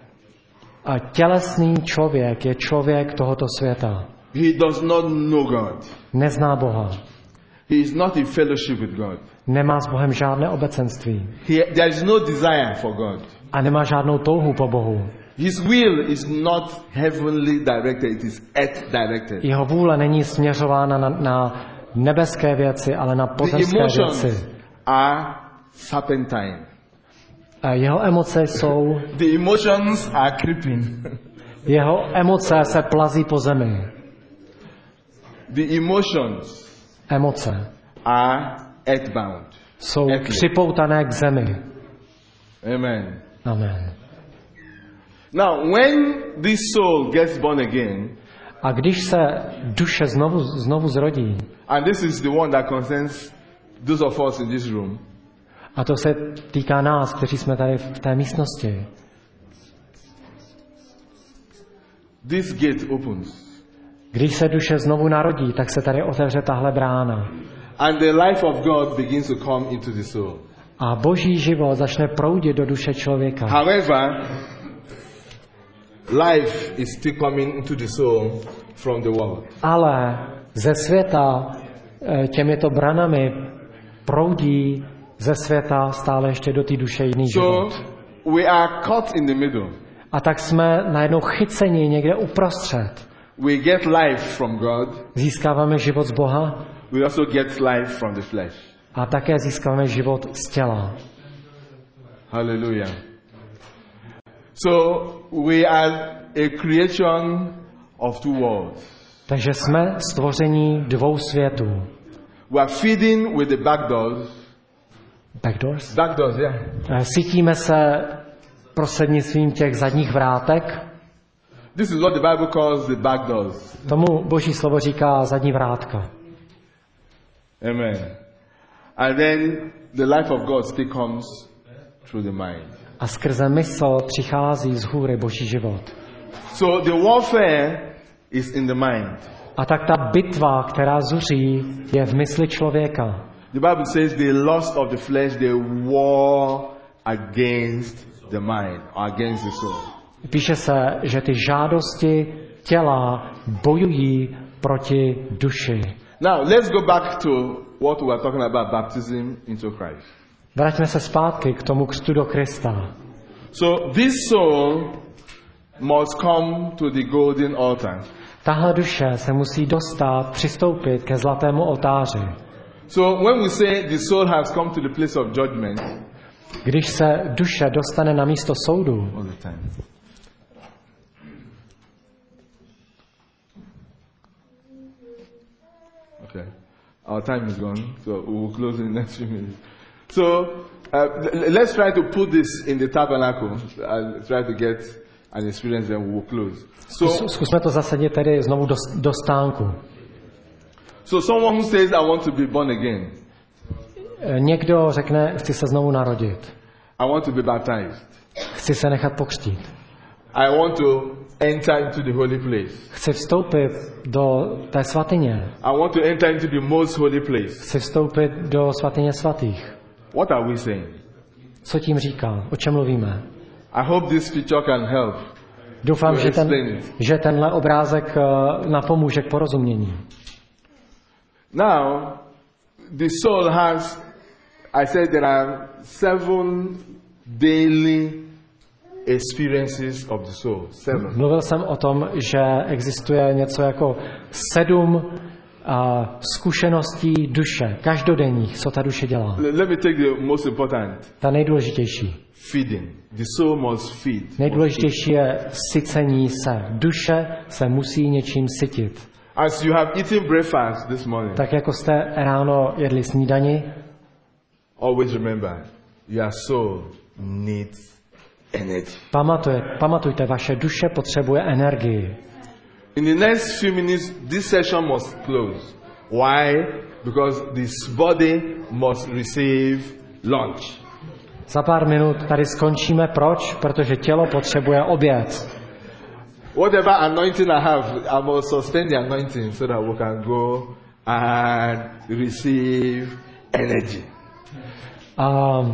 A tělesný člověk je člověk tohoto světa. He does not know God. Nezná Boha. He is not in fellowship with God. Nemá s Bohem žádné obecenství. He, there is no desire for God. A nemá žádnou touhu po Bohu. His will is not heavenly directed, it is earth directed. Jeho vůle není směřována na, na nebeské věci, ale na The pozemské emotions věci. are serpentine. A jeho emoce jsou, The emotions are creeping. jeho emoce se plazí po zemi. The emotions Emoce are earthbound. jsou Earthly. připoutané k zemi. Amen. Amen. Now, when this soul gets born again, A když se duše znovu, znovu zrodí, and this is the one that concerns those of us in this room, a to se týká nás, kteří jsme tady v té místnosti, this gate opens. když se duše znovu narodí, tak se tady otevře tahle brána. And the life of God begins to come into the soul. A boží život začne proudit do duše člověka. However, life is still coming into the soul from the world. Ale ze světa eh, těmito branami proudí ze světa stále ještě do té duše jiný So život. we are caught in the middle. A tak jsme najednou chyceni někde uprostřed. We get life from God. Získáváme život z Boha We also get life from the flesh. a také získáváme život z těla. Hallelujah. So we are a creation of two worlds. Takže jsme stvoření dvou světů. We are feeding with the back doors. Backdoors? Back doors, yeah. Eh, Sytíme se prostřednictvím těch zadních vrátek. This is what the Bible calls the back doors. Tomu boží slovo říká zadní vrátka. Amen. And then the life of God still comes through the mind. A skrze mysl přichází z hůry Boží život. So the warfare is in the mind. A tak ta bitva, která zuří, je v mysli člověka. The Bible says the lust of the flesh, they war against the mind, or against the soul. Píše se, že ty žádosti těla bojují proti duši. Now, let's go back to what we were talking about, baptism into Christ. Vraťme se zpátky k tomu křtu do Krista. So this soul must come to the golden altar. Tahle duše se musí dostat, přistoupit ke zlatému oltáři. So when we say the soul has come to the place of judgment, když se duše dostane na místo soudu, all the time. Okay, our time is gone, so we will close in the next few minutes. So uh, let's try to put this in the tabernacle and try to get an experience, then we will close. So, zkusme to zasadit tedy znovu do, do stánku. So someone who says, I want to be born again. Někdo řekne, chci se znovu narodit. I want to be baptized. Chci se nechat pokřtít. I want to enter into the holy place. Chci vstoupit do té svatyně. I want to enter into the most holy place. Chci vstoupit do svatyně svatých. What are we saying? Co tím říká? O čem mluvíme? I hope this picture can help. Doufám, že, ten, že tenhle obrázek napomůže k porozumění. Now, the soul has, I said there are seven daily experiences of the soul. Seven. Mluvil jsem o tom, že existuje něco jako sedm uh, zkušeností duše, každodenních, co ta duše dělá. Let me take the most important. Ta nejdůležitější. Feeding. The soul must feed. Nejdůležitější je sycení se. Duše se musí něčím sytit. As you have eaten breakfast this morning, tak jako jste ráno jedli snídani, always remember, your soul needs energy. Pamatuje, pamatujte, vaše duše potřebuje energii. In the next few minutes, this session must close. Why? Because this body must receive lunch. Za pár minut tady skončíme. Proč? Protože tělo potřebuje oběd. Whatever anointing I have, I must sustain the anointing so that we can go and receive energy. Um,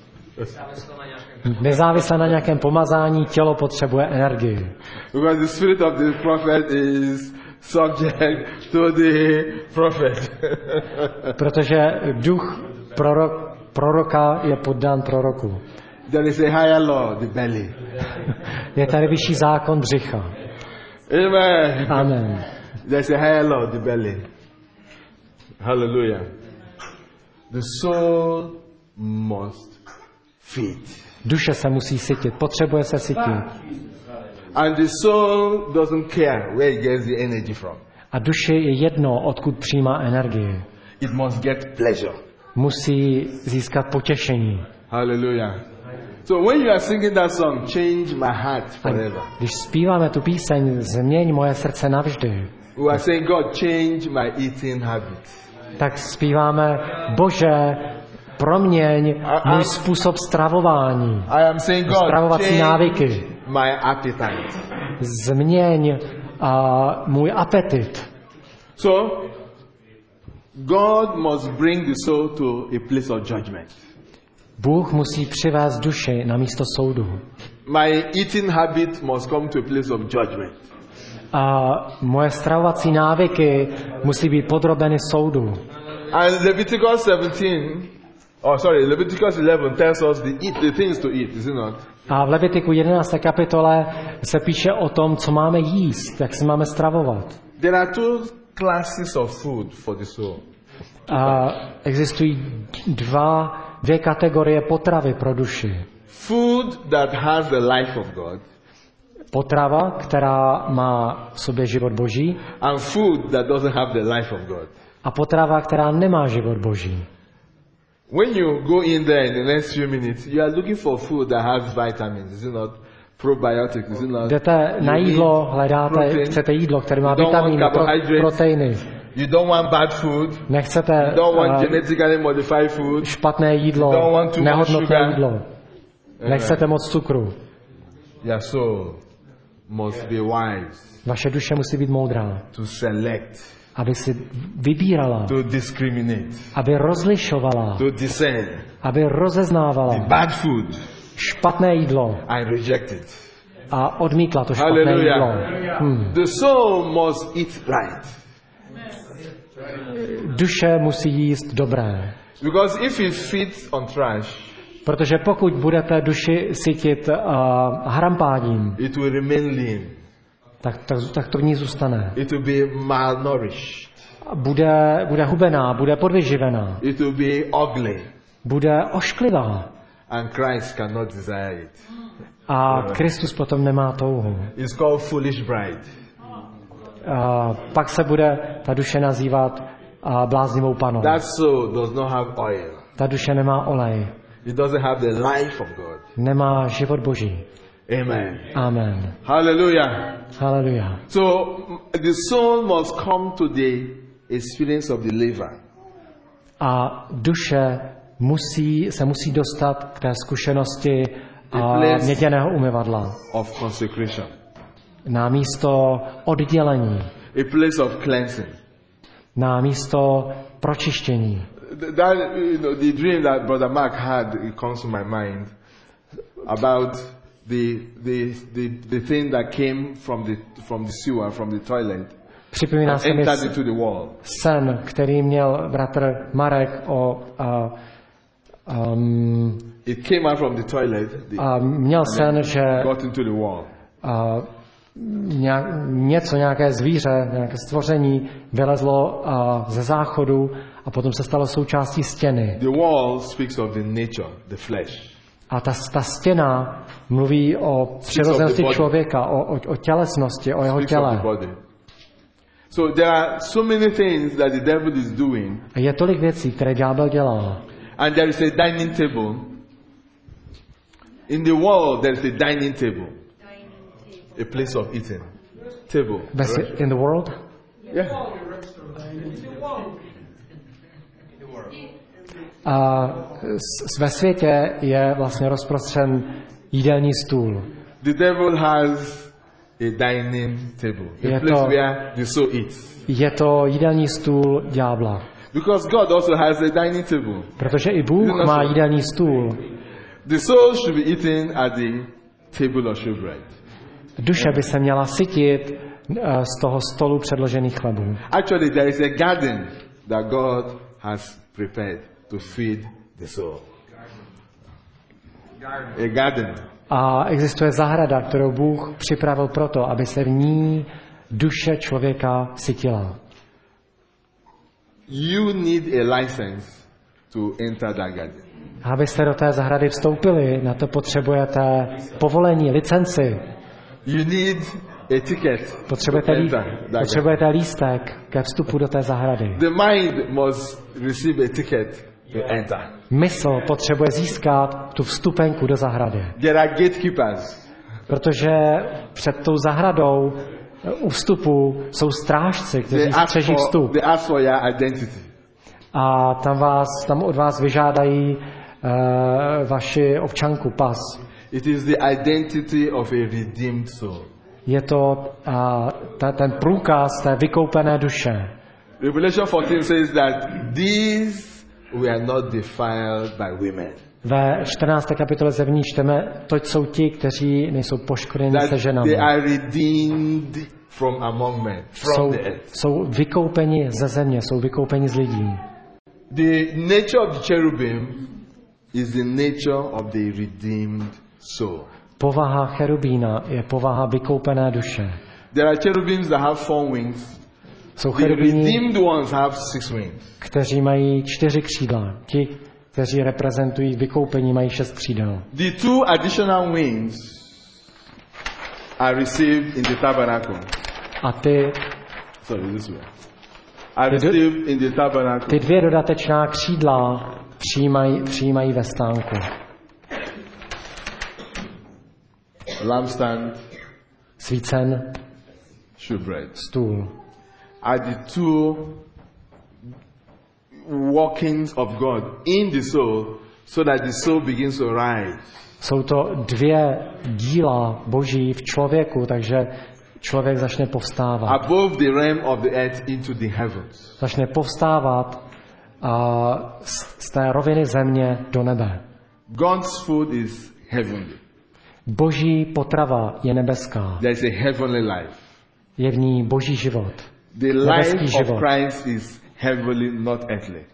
nezávisle na nějakém pomazání, tělo potřebuje energii. Because the spirit of the prophet is subject to the prophet. Protože duch prorok, proroka je poddán proroku. There is a higher law, the belly. Je tady vyšší zákon břicha. Amen. Amen. There's a higher law, the belly. Hallelujah. The soul must feed. Duše se musí sytit, potřebuje se sytit. And the soul doesn't care where it gets the energy from. A duši je jedno, odkud přijímá energii. It must get pleasure. Musí získat potěšení. Hallelujah. So when you are singing that song, change my heart forever. A když zpíváme tu píseň, změň moje srdce navždy. We are saying, God, change my eating habits. Tak zpíváme, Bože, proměň můj způsob stravování. I am saying, God, stravovací návyky. My appetite. Změň uh, můj apetit. So, God must bring the soul to a place of judgment. Bůh musí přivést duši na místo soudu. My eating habit must come to a place of judgment. A moje stravovací návyky musí být podrobeny soudu. And Leviticus seventeen, oh sorry, Leviticus eleven tells us the eat the things to eat, is it not? A v Levitiku jedenácté kapitole se píše o tom, co máme jíst, jak se máme stravovat. There are two classes of food for the soul. A existují dva, dvě kategorie potravy pro duši. Food that has the life of God. Potrava, která má v sobě život Boží. And food that doesn't have the life of God. A potrava, která nemá život Boží. When you go in there in the next few minutes, you are looking for food that has vitamins, is it not? Probiotics, is it not? Jdete na jídlo, hledáte, protein. Chcete jídlo, které má vitamíny, pro, proteiny. You don't want bad food. Nechcete you don't want uh, genetically modified food. špatné jídlo, nehodnotné jídlo. Nechcete moc cukru. Your soul must be wise Vaše duše musí být moudrá, to select, aby si vybírala, to discriminate, aby rozlišovala, to discern aby the rozeznávala bad food špatné jídlo and reject it. a odmítla to špatné jídlo. Hallelujah. Hmm. The soul must eat right. Duše musí jíst dobré. Because if it feeds on trash, Protože pokud budete duši sytit uh, harampáním, it will remain lean. tak, tak, tak to v ní zůstane. It will be malnourished. Bude, bude hubená, bude podvyživená, It will be ugly. bude ošklivá. And Christ cannot desire it. A Kristus potom nemá touhu. It's called foolish bride. A pak se bude ta duše nazývat a, bláznivou panou. That soul does not have oil. Ta duše nemá olej, It doesn't have the life of God. nemá život Boží. Amen. Amen. Hallelujah. Haleluja. So m- the soul must come to the experience of the liver. A duše musí, se musí dostat k té zkušenosti a, place- měděného umyvadla. Of consecration. Na místo oddělení, A place of cleansing. na místo pročištění. Th- That, you know, the dream that Brother Mark had, it comes to my mind about the, the, the, the thing that came from the, from the sewer, from the toilet, Připomíná and se mi entered into the wall. sen, který měl bratr Marek o... A, um, It came out from the toilet, the, a měl sen, že got into the wall. a, nějak, něco, nějaké zvíře, nějaké stvoření vylezlo a, ze záchodu a potom se stalo součástí stěny. The wall speaks of the nature, the flesh. A ta, ta stěna mluví o přirozenosti body. člověka, o, o, o tělesnosti, o jeho Speaks of the těle. body. So there are so many things that the devil is doing, A je tolik věcí, které ďábel dělá. and there is a dining table. In the wall, there is a dining table, a place of eating. Table. Ve svě- In the world? Yeah. A s- ve světě je vlastně rozprostřen jídelní stůl. The devil has a dining table, a Je place to- where the soul eats. Je to jídelní stůl ďábla. Because God also has a dining table. Protože i Bůh má jídelní stůl. The soul should be eating at the table of showbread. Duše by se měla sytit eh, z toho stolu předložených chlebů. Actually, there is a garden that God has prepared to feed the soul. A garden. A existuje zahrada, kterou Bůh připravil proto, aby se v ní duše člověka sytila. You need a license to enter that garden. A abyste do té zahrady vstoupili, na to potřebujete povolení, licenci. You need a ticket Potřebujete, to lí, enter that potřebujete lístek ke vstupu do té zahrady. garden. The mind must receive a ticket to enter. Mysl potřebuje získat tu vstupenku do zahrady. There are gatekeepers. Protože před tou zahradou u vstupu jsou strážci, They kteří ask, střeží for, vstup. they ask for your identity. A tam, vás, tam od vás vyžádají uh, vaši občanku, pas. It is the identity of a redeemed soul. Je to uh, ta, ten průkaz té vykoupené duše. Revelation fourteen says that these were not defiled by women. Ve čtrnácté kapitole se v ní čteme, toť jsou ti, kteří nejsou poškodeni se That ženami. they are redeemed from among men, from Jsou, the earth. jsou vykoupeni ze země, jsou vykoupeni z lidí. The nature of the cherubim is the nature of the redeemed soul. Povaha cherubína je povaha vykoupené duše. There are cherubims that have four wings. Jsou The cherubíni, redeemed ones have six wings. kteří mají čtyři křídla. Ti, kteří reprezentují vykoupení, mají šest křídel. The two additional wings are received in the tabernacle. A ty, Sorry, this way. Are They do- received in the ty tabernacle. dvě dodatečná křídla přijímají, přijímají ve stánku. Lampstand, Svícen, showbread. stůl. Are the two workings of God in the soul so that the soul begins to rise. Jsou to dvě díla Boží v člověku, takže člověk začne povstávat. Above the realm of the earth into the heavens. Začne povstávat a z té roviny země do nebe. God's food is heavenly. Boží potrava je nebeská. There is a heavenly life. Je v ní Boží život. The Nebeský life život. of Christ is heavenly, not earthly.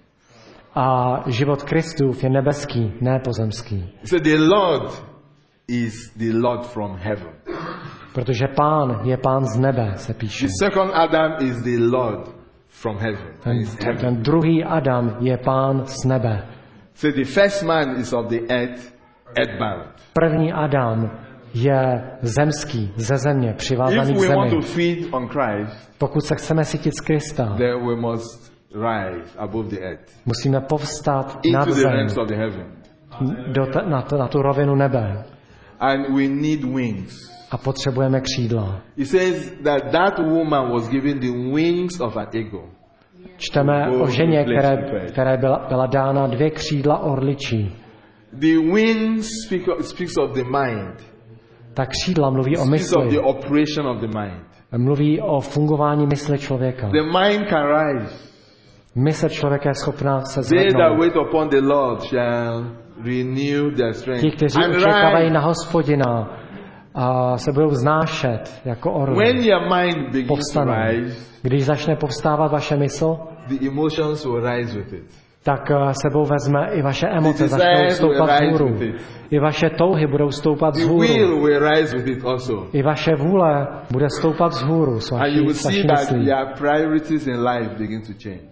A život Kristův je nebeský, ne pozemský. So the Lord is the Lord from heaven. Protože Pán je Pán z nebe, se píše. The second Adam is the Lord from heaven. Ten, It's heaven. ten druhý Adam je Pán z nebe. So the first man is of the earth, earthbound. První Adam je zemský, ze země, přivázaný If k we want zemi. to feed on Christ, Pokud se chceme sytit z Krista, then we must rise above the earth musíme povstat into nad the zem, realms of the heaven. do t- na, to, na tu rovinu nebe. And we need wings. A potřebujeme křídla. It says that that woman was given the wings of an eagle. Čteme o ženě, které, které byla, byla dána dvě křídla orličí. The wings speak, speaks of the mind. Ta křídla mluví o Speaks of mysli, the operation of the mind. mluví o fungování mysli člověka. The mind can rise. Mysl člověka je schopná se They that zvednout. wait upon the Lord shall renew their strength. Ti, kteří And očekávají rise. na Hospodina, a se budou vznášet jako When orly. your mind begins to Povstanou. rise, Když začne povstávat vaše mysl, the emotions will rise with it. tak eh, sebou vezme i vaše emoce, The začnou desires will stoupat rise vzhůru. with it. I vaše touhy budou stoupat The vzhůru. will will rise with it also. I vaše vůle bude stoupat vzhůru s And vaší, you will s see vaší that myslí. your priorities in life begin to change.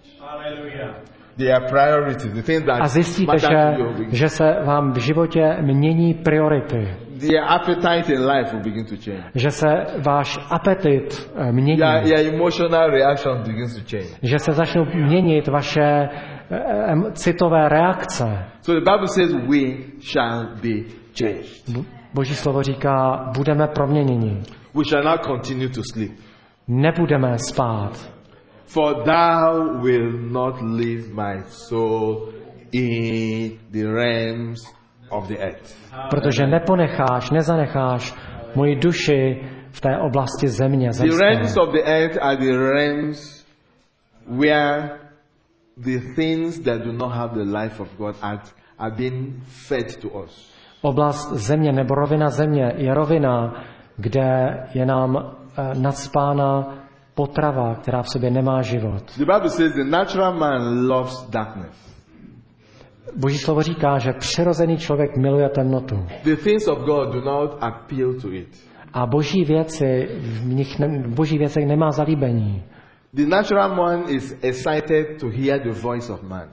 Their priorities, the things that A zjistíte, matter že, to you, will- že se vám v životě mění priority. their appetite in life will begin to change. Že se váš apetit eh, mění. Your, your emotional reaction begins to change. Že se začnou měnit vaše eh, em, citové reakce. So the Bible says we shall be changed. Bo- Boží slovo říká, budeme proměněni. We shall not continue to sleep. Nebudeme spát. For thou will not leave my soul in the realms of the earth. Protože neponecháš, nezanecháš moji duši v té oblasti země. The zemské. realms of the earth are the realms where the things that do not have the life of God are, are being fed to us. Oblast země nebo rovina země je rovina, kde je nám eh, nacpána potrava, která v sobě nemá život. The Bible says the natural man loves darkness. Boží slovo říká, že přirozený člověk miluje temnotu. The things of God do not appeal to it. A boží věci, v nich ne, v boží věcech nemá zalíbení. The natural man is excited to hear the voice of man.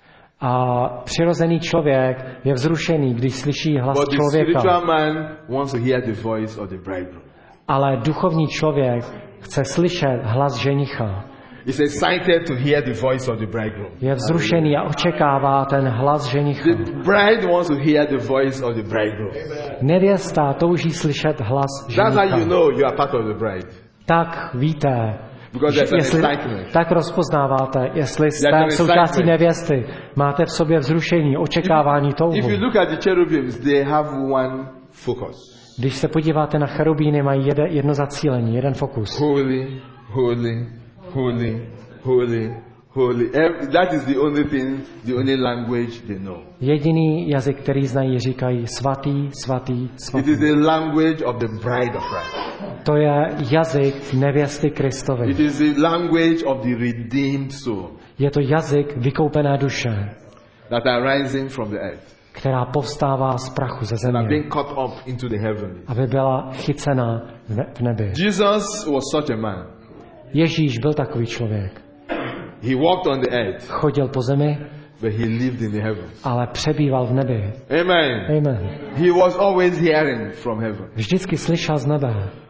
A přirozený člověk je vzrušený, když slyší hlas But the člověka. spiritual man wants to hear the voice of the bridegroom. Ale duchovní člověk chce slyšet hlas ženicha. He's excited to hear the voice of the bridegroom. Je vzrušený a očekává ten hlas ženicha. The bride wants to hear the voice of the bridegroom. Nevěsta touží slyšet hlas That's how you ženicha. know you are part of the bride. Tak víte, Because že there's an jestli, excitement. tak rozpoznáváte, jestli jste There's an součástí excitement. nevěsty, máte v sobě vzrušení, očekávání, touhu. If you look at the cherubims, they have one focus. Když se podíváte na cherubíny, mají jede, jedno zacílení, jeden fokus. Holy, holy, holy, holy, holy. Ev- That is the only thing, the only language they know. Jediný jazyk, který znají, říkají svatý, svatý, It svatý. is the language of the bride of Christ. To je jazyk nevěsty It Kristovy. is the language of the redeemed soul Je to jazyk vykoupené duše, that are rising from the earth která povstává z prachu ze and are země, being caught up into the heavenly. aby byla chycena v ne- v nebi. Jesus was such a man. Ježíš byl takový člověk. He walked on the earth, Chodil po zemi, but he lived in the heavens. ale přebýval v nebi. Amen. Amen. He was always hearing from heaven. Vždycky slyšel z nebe.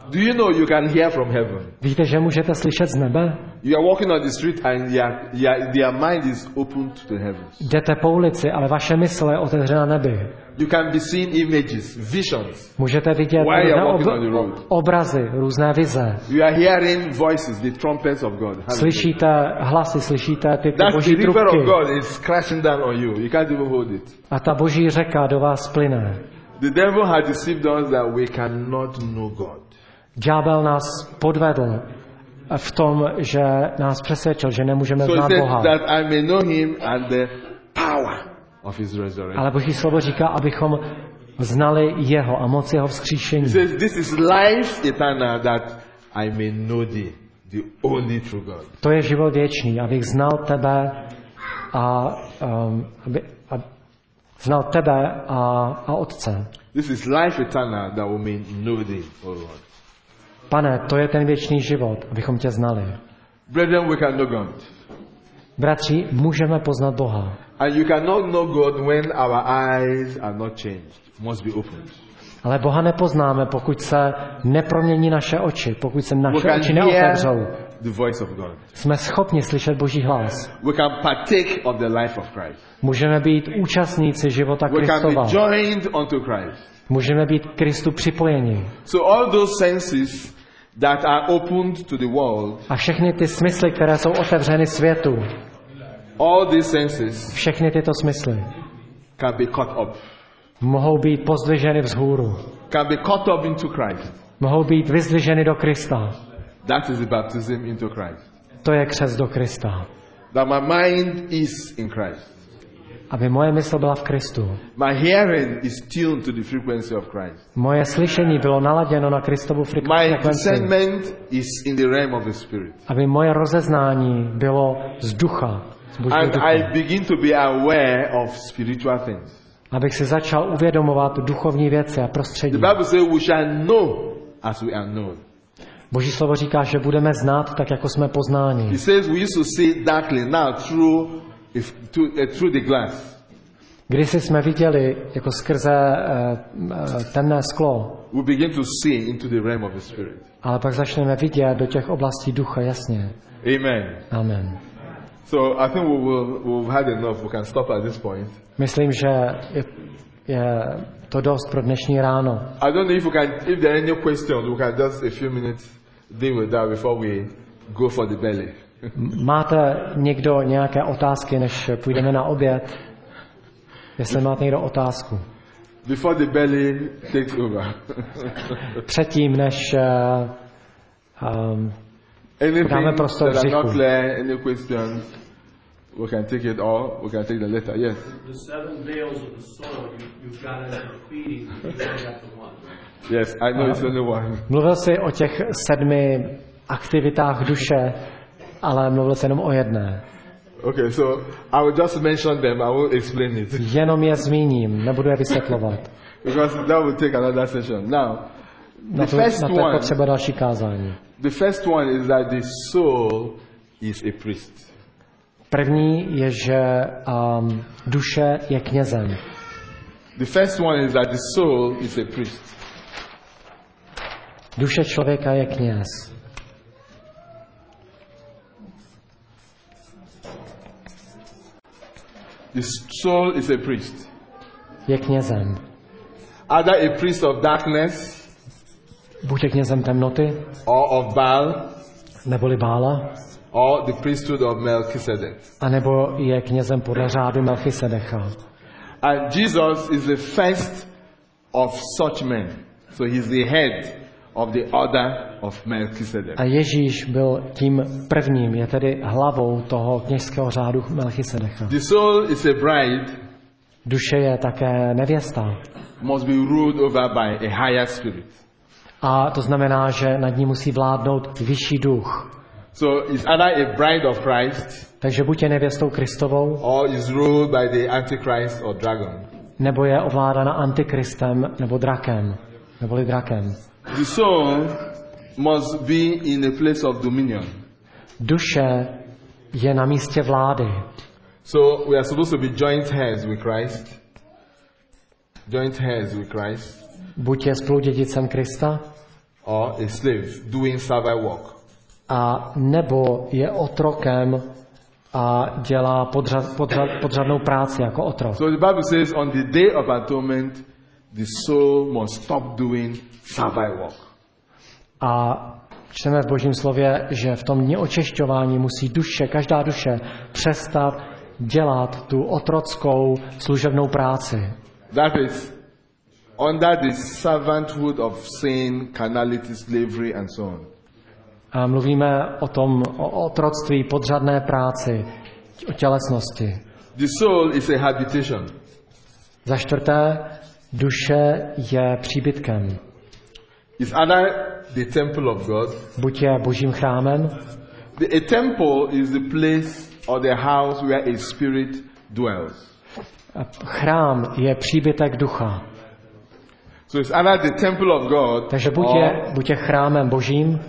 Do you know you can hear from heaven? Víte, že můžete slyšet z nebe? You are walking on the street and your, your, their mind is open to the heavens. Jdete po ulici, ale vaše mysl je otevřena nebi. You can be seeing images, visions. Můžete vidět While you're různé walking on the road. obrazy, různé vize. You are hearing voices, the trumpets of God. Hallelujah. Slyšíte hlasy, slyšíte ty, ty That's boží the river trubky. of God is crashing down on you. You can't even hold it. A ta boží řeka do vás plyne. The devil had deceived us that we cannot know God. Ďábel nás podvedl v tom, že nás přesvědčil, že nemůžeme So he znát said Boha. that I may know him and the power of his resurrection. Ale boží slovo říká, abychom znali jeho a moc jeho vzkříšení. He says this is life eternal that I may know thee, the only true God. To je život věčný, abych znal tebe a, um, aby, a znal tebe a, a Otce. This is life eternal that we may know thee, O Lord. Pane, to je ten věčný život, abychom tě znali. Brethren, we can know God. Bratři, můžeme poznat Boha. And you cannot know God when our eyes are not changed. Must be opened. Ale Boha nepoznáme, pokud se nepromění naše oči, pokud se We naše can oči hear neotevřou. the voice of God. Jsme schopni slyšet Boží hlas. We can partake of the life of Christ. Můžeme být účastníci života We can Kristova. be joined unto Christ. Můžeme být k Kristu připojeni. So all those senses that are opened to the world, A všechny ty smysly, které jsou otevřeny světu, all these senses všechny tyto smysly can be caught up. mohou být pozdviženy vzhůru. Can be caught up into Christ. Mohou být vyzdviženy do Krista. That is the baptism into Christ. To je křest do Krista. That my mind is in Christ. Aby moje mysl byla v Kristu. My hearing is tuned to the frequency of Christ. Moje slyšení bylo naladěno na Kristovu My frekvenci. discernment is in the realm of the Spirit. Aby moje rozeznání bylo z ducha, z Božího And ducha. I begin to be aware of spiritual things. Abych si začal uvědomovat duchovní věci a The prostředí. Bible says we shall know as we are known. Boží slovo říká, že budeme znát tak, jako jsme poznáni. He says we used to see darkly, now through, if, to, uh, through the glass. Kdysi jsme viděli jako skrze uh, uh, temné sklo, We begin to see into the realm of the Spirit. ale pak začneme vidět do těch oblastí ducha, jasně. Amen. Amen. So I think we will, we've had enough. We can stop at this point. Myslím, že je, je to dost pro dnešní ráno. I don't know if we can, if there are any questions, we can just a few minutes deal with that before we go for the belly. Máte někdo nějaké otázky, než půjdeme na oběd? Jestli máte někdo otázku. Before the belly takes over. Předtím, než uh, um, Anything dáme prostor that are not hříchu. clear, any questions, we can take it all. We can take the letter. Yes. The seven veils of the soul, you, you've got it repeating, you only got the one. Yes, I know it's only one. Mluvil jsi o těch sedmi aktivitách duše, ale mluvil jsi jenom o jedné. Okay, so I will just mention them. I will explain it Jenom je zmíním, nebudu je vysvětlovat. because that will take another session. Now, Na the to, first na to je one, potřeba další kázání. the first one is that the soul is a priest. První je, že um, duše je knězem. The first one is that the soul is a priest. Duše člověka je kněz. The soul is a priest. Je knězem. Either a priest of darkness Buď je knězem temnoty, or of Baal neboli Bála, or the priesthood of Melchizedek. anebo je knězem podle řádu Melchisedecha. And Jesus is the first of such men. So he's the head of the order of Melchizedek. A Ježíš byl tím prvním, je tedy hlavou toho kněžského řádu Melchisedecha. The soul is a bride, Duše je také nevěsta. must be ruled over by a higher spirit. A to znamená, že nad ní musí vládnout vyšší duch. So is either a bride of Christ Takže buď je nevěstou Kristovou, or is ruled by the Antichrist or dragon. nebo je ovládána antikristem nebo drakem, neboli drakem. The soul must be in a place of dominion. Duše je na místě vlády. So we are supposed to be joint heirs with Christ. Joint heirs with Christ. Buď je spoludědicem Krista, or a slave doing servile work. A nebo je otrokem a dělá podřad, podřad, podřadnou práci jako otrok. So the Bible says on the day of atonement, the soul must stop doing servile work. A čteme v Božím slově, že v tom dni očišťování musí duše, každá duše přestat dělat tu otrockou služebnou práci. That is under the servanthood of sin, carnality, slavery and so on. A mluvíme o tom, o otroctví, podřadné práci, o tělesnosti. The soul is a habitation. Za čtvrté, duše je příbytkem. It's either the temple of God. Buď je Božím chrámem. The, a temple is the place or the house where a spirit dwells. A chrám je příbytek ducha. So it's either the temple of God. Takže buď je, buď je chrámem Božím,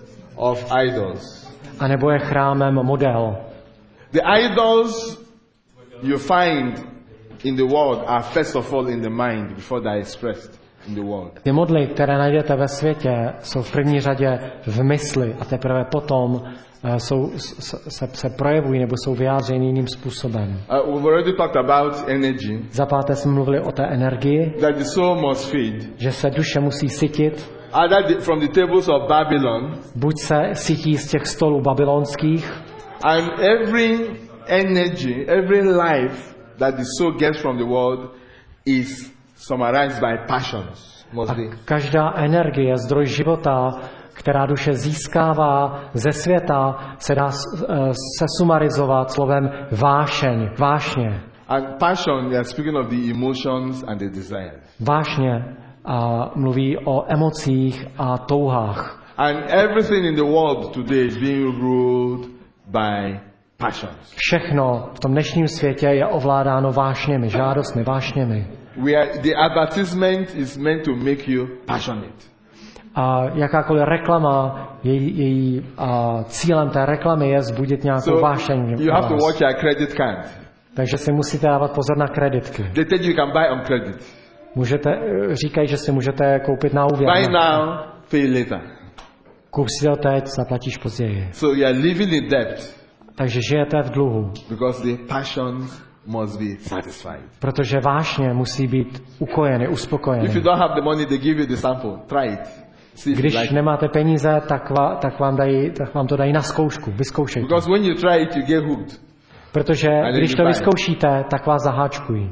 of idols. a nebo je chrámem model. The idols you find in the world are first of all in the mind before they are expressed in the world. Ty modly, které najdete ve světě, jsou v první řadě v mysli a teprve potom uh, jsou, se, se projevují nebo jsou vyjádřeny jiným způsobem. Uh, we've already talked about energy. Za páté jsme mluvili o té energii, That the soul must feed. že se duše musí sytit. Either the, from the tables of Babylon. Buď se sytí z těch stolů babylonských. And every energy, every life that the soul gets from the world is summarized by passions. Must A be. každá energie, zdroj života, která duše získává ze světa, se dá sesumarizovat slovem vášeň, vášně. And passion, we are speaking of the emotions and the desires. Vášně a mluví o emocích a touhách. And everything in the world today is being ruled by passions. Všechno v tom dnešním světě je ovládáno vášněmi, žádostmi, vášněmi. We are, the advertisement is meant to make you passionate. A jakákoliv reklama, její, její a cílem té reklamy je vzbudit nějakou So vášeň. you have to watch your credit card. Takže si musíte dávat pozor na kreditky. They tell you you can buy on credit. Můžete, říkají, že si můžete koupit na úvěr. Buy now, pay later. Kup si to teď, zaplatíš později. So you are living in debt Takže žijete v dluhu, because the passions must be satisfied. protože vášně musí být ukojeny, If you uspokojeny. don't have the money, they give you the sample. Try it. See if you Když like it. nemáte peníze, tak, va, tak, vám dají, tak vám to dají na zkoušku, vyzkoušejte. Because when you try it, you get hooked. Protože then když you to buy. vyzkoušíte, tak vás zaháčkují.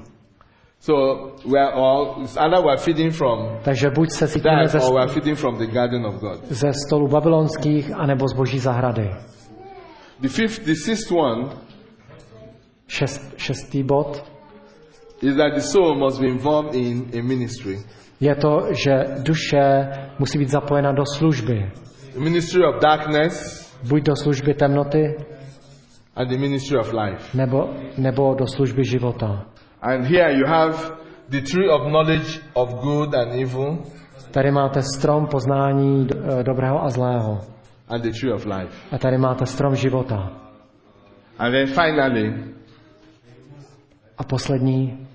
So we are all, it's either we are feeding from Takže buď se cítíme ze, that or we are feeding from the garden of God. ze stolu babylonských, anebo z boží zahrady. The fifth, the sixth one Šest, šestý bod is that the soul must be involved in a ministry. je to, že duše musí být zapojena do služby. The ministry of darkness Buď do služby temnoty, and the ministry of life. nebo, nebo do služby života. And here you have the tree of knowledge of good and evil Tady máte strom poznání eh, dobrého a zlého. and the tree of life. A tady máte strom života. And then finally, A poslední,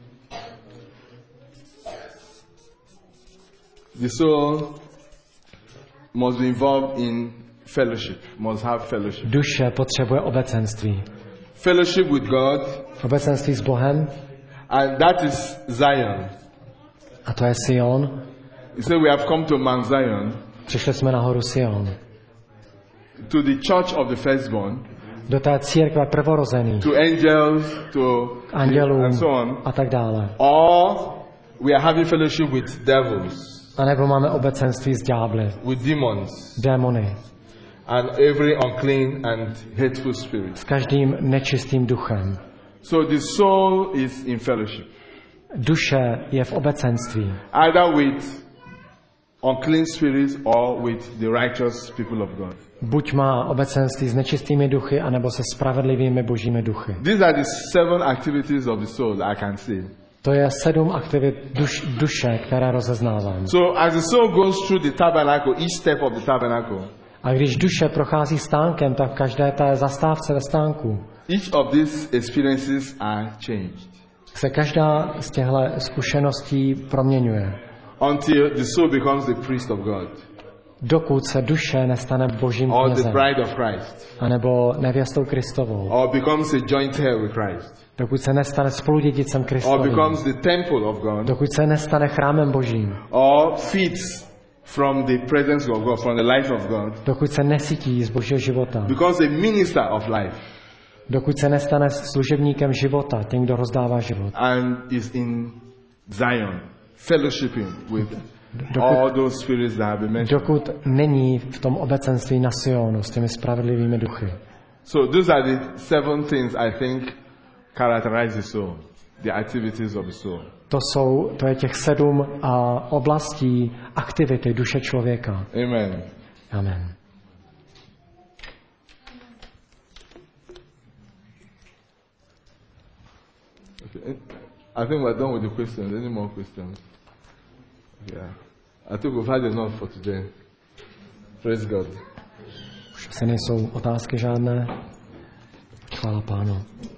the soul must be involved in fellowship, must have fellowship. duše potřebuje obecenství. Fellowship with God, Obecenství s Bohem, and that is Zion. a to je Sion. He said we have come to Mount Zion, Přišli jsme na horu Sion. to the church of the firstborn, Do té církve prvorozených, to angels, to andělům and so on. a tak dále. Or we are having fellowship with devils, A nebo máme obecenství s ďábly, with demons, démony, and every unclean and hateful spirit. s každým nečistým duchem. So the soul is in fellowship, Duše je v obecenství. either with unclean spirits or with the righteous people of God. Buď má obecenství s nečistými duchy, anebo se spravedlivými božími duchy. These are the seven activities of the soul that I can see. To je sedm aktivit duš, duše, které rozeznávám. So as the soul goes through the tabernacle, each step of the tabernacle, A když duše prochází stánkem, tak v každé té zastávce ve stánku each of these experiences are changed se každá z těchto zkušeností proměňuje. until the soul becomes the priest of God. dokud se duše nestane božím or the knězem, bride of Christ, anebo nevěstou Kristovou, or becomes a joint heir with Christ, dokud se nestane spoludědicem or Kristovým, becomes the temple of God, dokud se nestane chrámem božím, or feeds from the presence of God, from the life of God, dokud se nesytí z božího života, becomes a minister of life, dokud se nestane služebníkem života, tím, kdo rozdává život, and is in Zion, fellowshipping with dokud, all those spirits that have been mentioned. dokud není v tom obecenství na Sionu s těmi spravedlivými duchy. So those are the seven things I think characterize the soul, the activities of the soul. To jsou, to je těch sedm a, oblastí aktivity duše člověka. Amen. Amen. Okay. I think we're done with the questions. Any more questions? Yeah. I think we've had enough for today. Praise God. Už asi nejsou otázky žádné. Chvála Pánu.